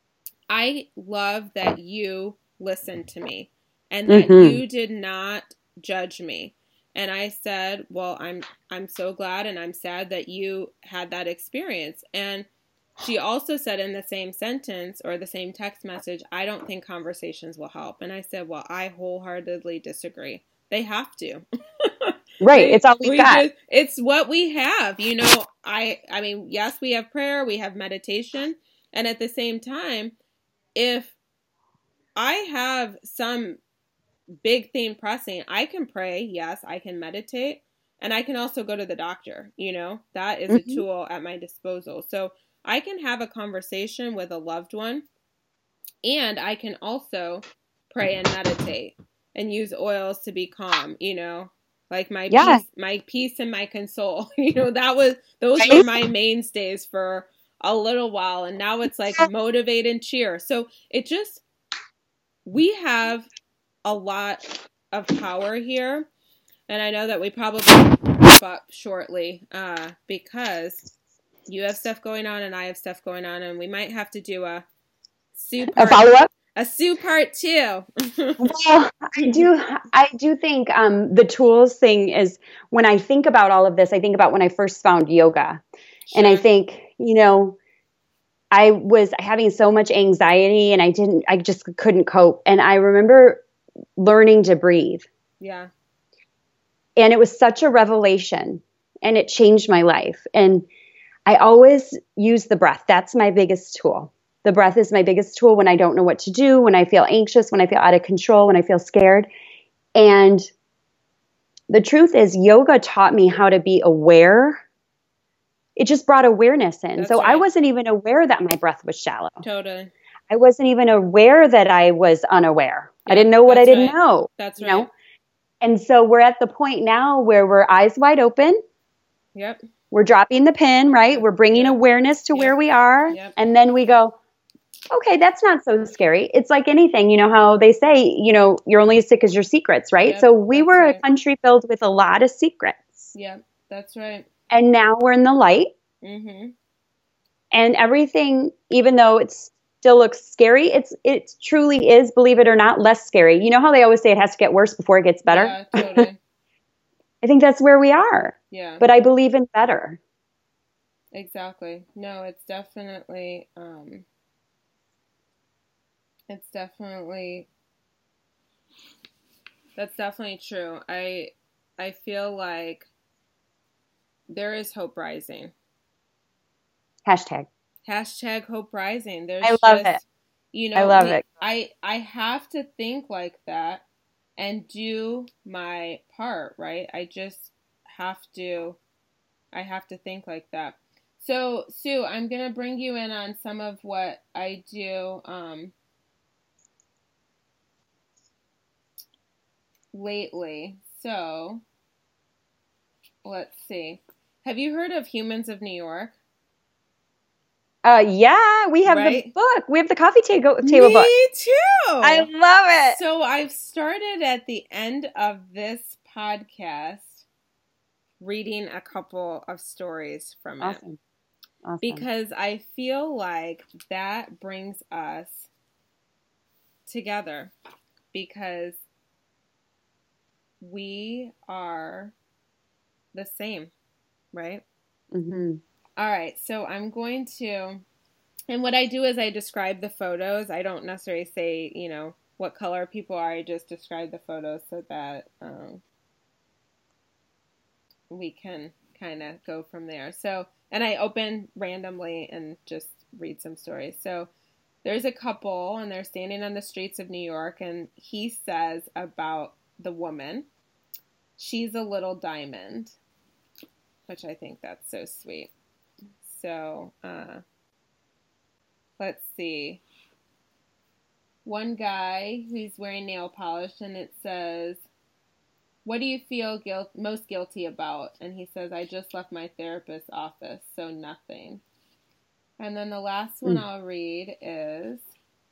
I love that you listened to me and that mm-hmm. you did not judge me. And I said, well, I'm I'm so glad and I'm sad that you had that experience. And she also said in the same sentence or the same text message, I don't think conversations will help. And I said, well, I wholeheartedly disagree. They have to. Right. It's all we, we got. Just, it's what we have. You know, I, I mean, yes, we have prayer, we have meditation. And at the same time, if I have some big thing pressing, I can pray. Yes, I can meditate and I can also go to the doctor. You know, that is mm-hmm. a tool at my disposal. So I can have a conversation with a loved one and I can also pray and meditate and use oils to be calm, you know. Like my yeah. peace, my peace and my console, you know, that was, those were my mainstays for a little while. And now it's like motivate and cheer. So it just, we have a lot of power here. And I know that we probably wrap up shortly uh, because you have stuff going on and I have stuff going on. And we might have to do a super a follow-up. A Sue part two. Well, I do. I do think um, the tools thing is when I think about all of this, I think about when I first found yoga, sure. and I think, you know, I was having so much anxiety and I didn't, I just couldn't cope. And I remember learning to breathe. Yeah. And it was such a revelation and it changed my life. And I always use the breath. That's my biggest tool. The breath is my biggest tool when I don't know what to do, when I feel anxious, when I feel out of control, when I feel scared. And the truth is yoga taught me how to be aware. It just brought awareness in. That's so right. I wasn't even aware that my breath was shallow. Totally. I wasn't even aware that I was unaware. Yeah, I didn't know what I didn't right. know. That's you right. know? And so we're at the point now where we're eyes wide open. Yep. We're dropping the pin, right? We're bringing yep. awareness to yep. where we are. Yep. And then we go, okay, that's not so scary. It's like anything, you know how they say, you know, you're only as sick as your secrets, right? Yep, So we that's were a right. country filled with a lot of secrets. Yep, that's right. And now we're in the light, Mm-hmm. and everything, even though it still looks scary, it's it truly is, believe it or not, less scary. You know how they always say it has to get worse before it gets better? Yeah, totally. I think that's where we are. Yeah. But I believe in better. Exactly. No, it's definitely, um, it's definitely, that's definitely true. I, I feel like there is hope rising. Hashtag. Hashtag hope rising. There's I love just, it. you know, I love we, it. I, I have to think like that and do my part, right? I just have to, I have to think like that. So, Sue, I'm going to bring you in on some of what I do um, lately. So, let's see. Have you heard of Humans of New York? Uh, yeah, we have Right? the book. We have the coffee table table Me book. too. I love it. So, I've started at the end of this podcast reading a couple of stories from it. Awesome. Awesome. Because I feel like that brings us together, because we are the same, right? Mm-hmm. All right, so I'm going to, and what I do is I describe the photos. I don't necessarily say, you know, what color people are. I just describe the photos so that um, we can kind of go from there. So, and I open randomly and just read some stories. So there's a couple and they're standing on the streets of New York, and he says about the woman, she's a little diamond, which I think that's so sweet. So, uh, let's see. One guy who's wearing nail polish, and it says, what do you feel guilt, most guilty about? And he says, I just left my therapist's office, so nothing. And then the last one mm. I'll read is,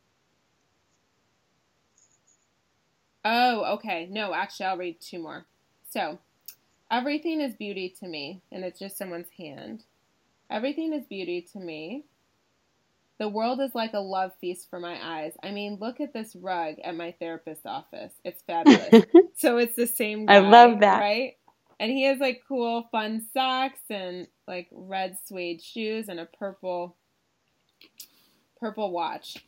oh, okay. No, actually, I'll read two more. So, everything is beauty to me, and it's just someone's hand. Everything is beauty to me. The world is like a love feast for my eyes. I mean, look at this rug at my therapist's office. It's fabulous. So it's the same guy, I love that. Right? And he has like cool, fun socks and like red suede shoes and a purple, purple watch.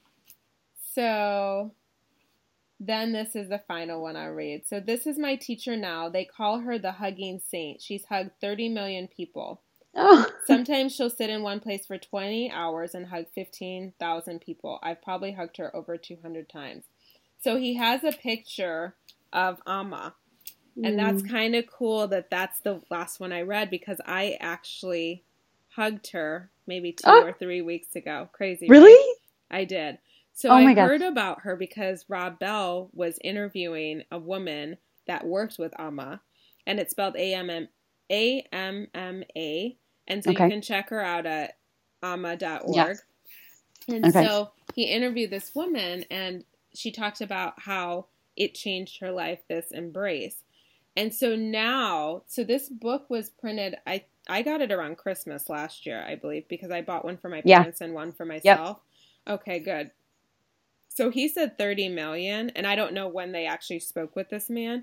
So then this is the final one I'll read. So this is my teacher now. They call her the hugging saint. She's hugged thirty million people. Oh. Sometimes she'll sit in one place for twenty hours and hug fifteen thousand people. I've probably hugged her over two hundred times. So he has a picture of Amma. Mm. And that's kind of cool that that's the last one I read, because I actually hugged her maybe two oh. or three weeks ago. Crazy. Really? Right? I did. So oh I gosh. heard about her because Rob Bell was interviewing a woman that worked with Amma. And it's spelled A M M A M M A, and so okay. you can check her out at amma dot org. Yes. And okay. so he interviewed this woman, and she talked about how it changed her life, this embrace. And so now, so this book was printed, I, I got it around Christmas last year, I believe, because I bought one for my parents yeah. and one for myself. Yep. Okay, good. So he said thirty million, and I don't know when they actually spoke with this man.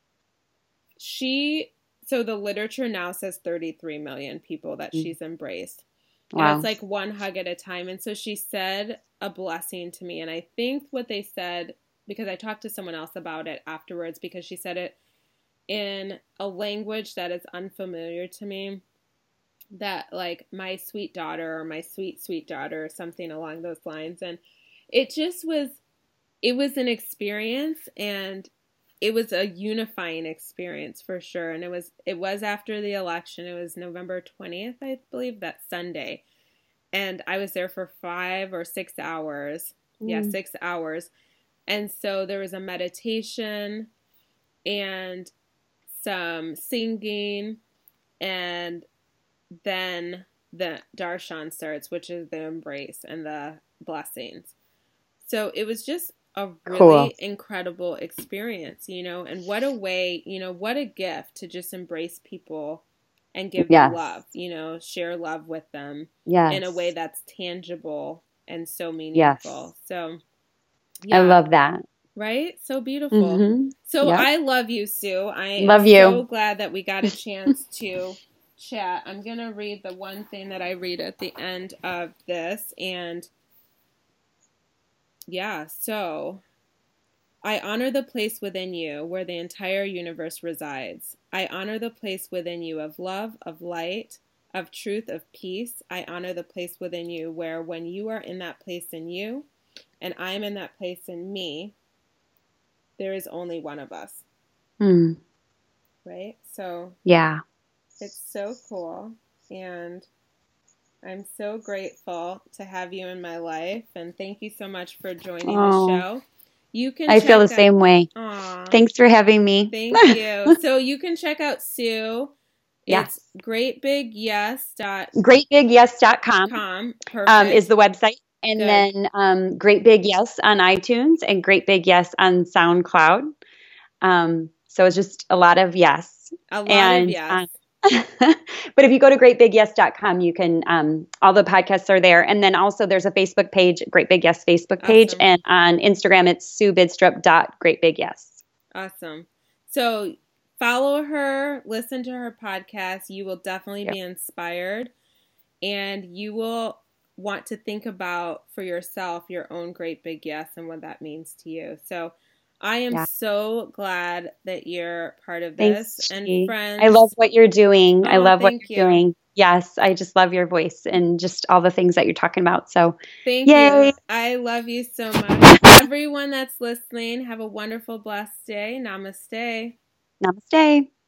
She... So the literature now says thirty-three million people that she's embraced. Wow. And it's like one hug at a time. And so she said a blessing to me. And I think what they said, because I talked to someone else about it afterwards, because she said it in a language that is unfamiliar to me, that like my sweet daughter or my sweet, sweet daughter or something along those lines. And it just was, it was an experience, and it was a unifying experience for sure. And it was, it was after the election. It was November twentieth, I believe, that Sunday. And I was there for five or six hours. Mm. Yeah, six hours. And so there was a meditation and some singing, and then the darshan starts, which is the embrace and the blessings. So it was just a really Cool. incredible experience, you know, and what a way, you know, what a gift to just embrace people and give Yes. them love, you know, share love with them Yes. in a way that's tangible and so meaningful. Yes. So, I yeah, love that. right? So beautiful. Mm-hmm. So Yep. I love you, Sue. I Love am you. so glad that we got a chance to chat. I'm going to read the one thing that I read at the end of this. And yeah, so I honor the place within you where the entire universe resides. I honor the place within you of love, of light, of truth, of peace. I honor the place within you where when you are in that place in you and I am in that place in me, there is only one of us. Mm. Right? So Yeah. it's so cool. And I'm so grateful to have you in my life. And thank you so much for joining Oh. the show. You can I feel the check out- same way. Aw. Thanks for having me. Thank you. So you can check out Sue. Yes. It's greatbigyes dot great big yes dot com com. Perfect. um, is the website. And Good. then um, Great Big Yes on iTunes and Great Big Yes on SoundCloud. Um, so it's just a lot of yes. A lot and, of yes. um, but if you go to great big yes dot com, you can, um, all the podcasts are there. And then also there's a Facebook page, Great Big Yes Facebook page. Awesome. And on Instagram, it's Sue Bidstrup dot Great Big Yes. Awesome. So follow her, listen to her podcast. You will definitely Yep. be inspired, and you will want to think about for yourself your own great big yes and what that means to you. So I am Yeah. so glad that you're part of Thanks, this. And Chi. friends, I love what you're doing. I Oh, love what thank you're you. doing. Yes, I just love your voice and just all the things that you're talking about. So Thank Yay. you. I love you so much. Everyone that's listening, have a wonderful, blessed day. Namaste. namaste.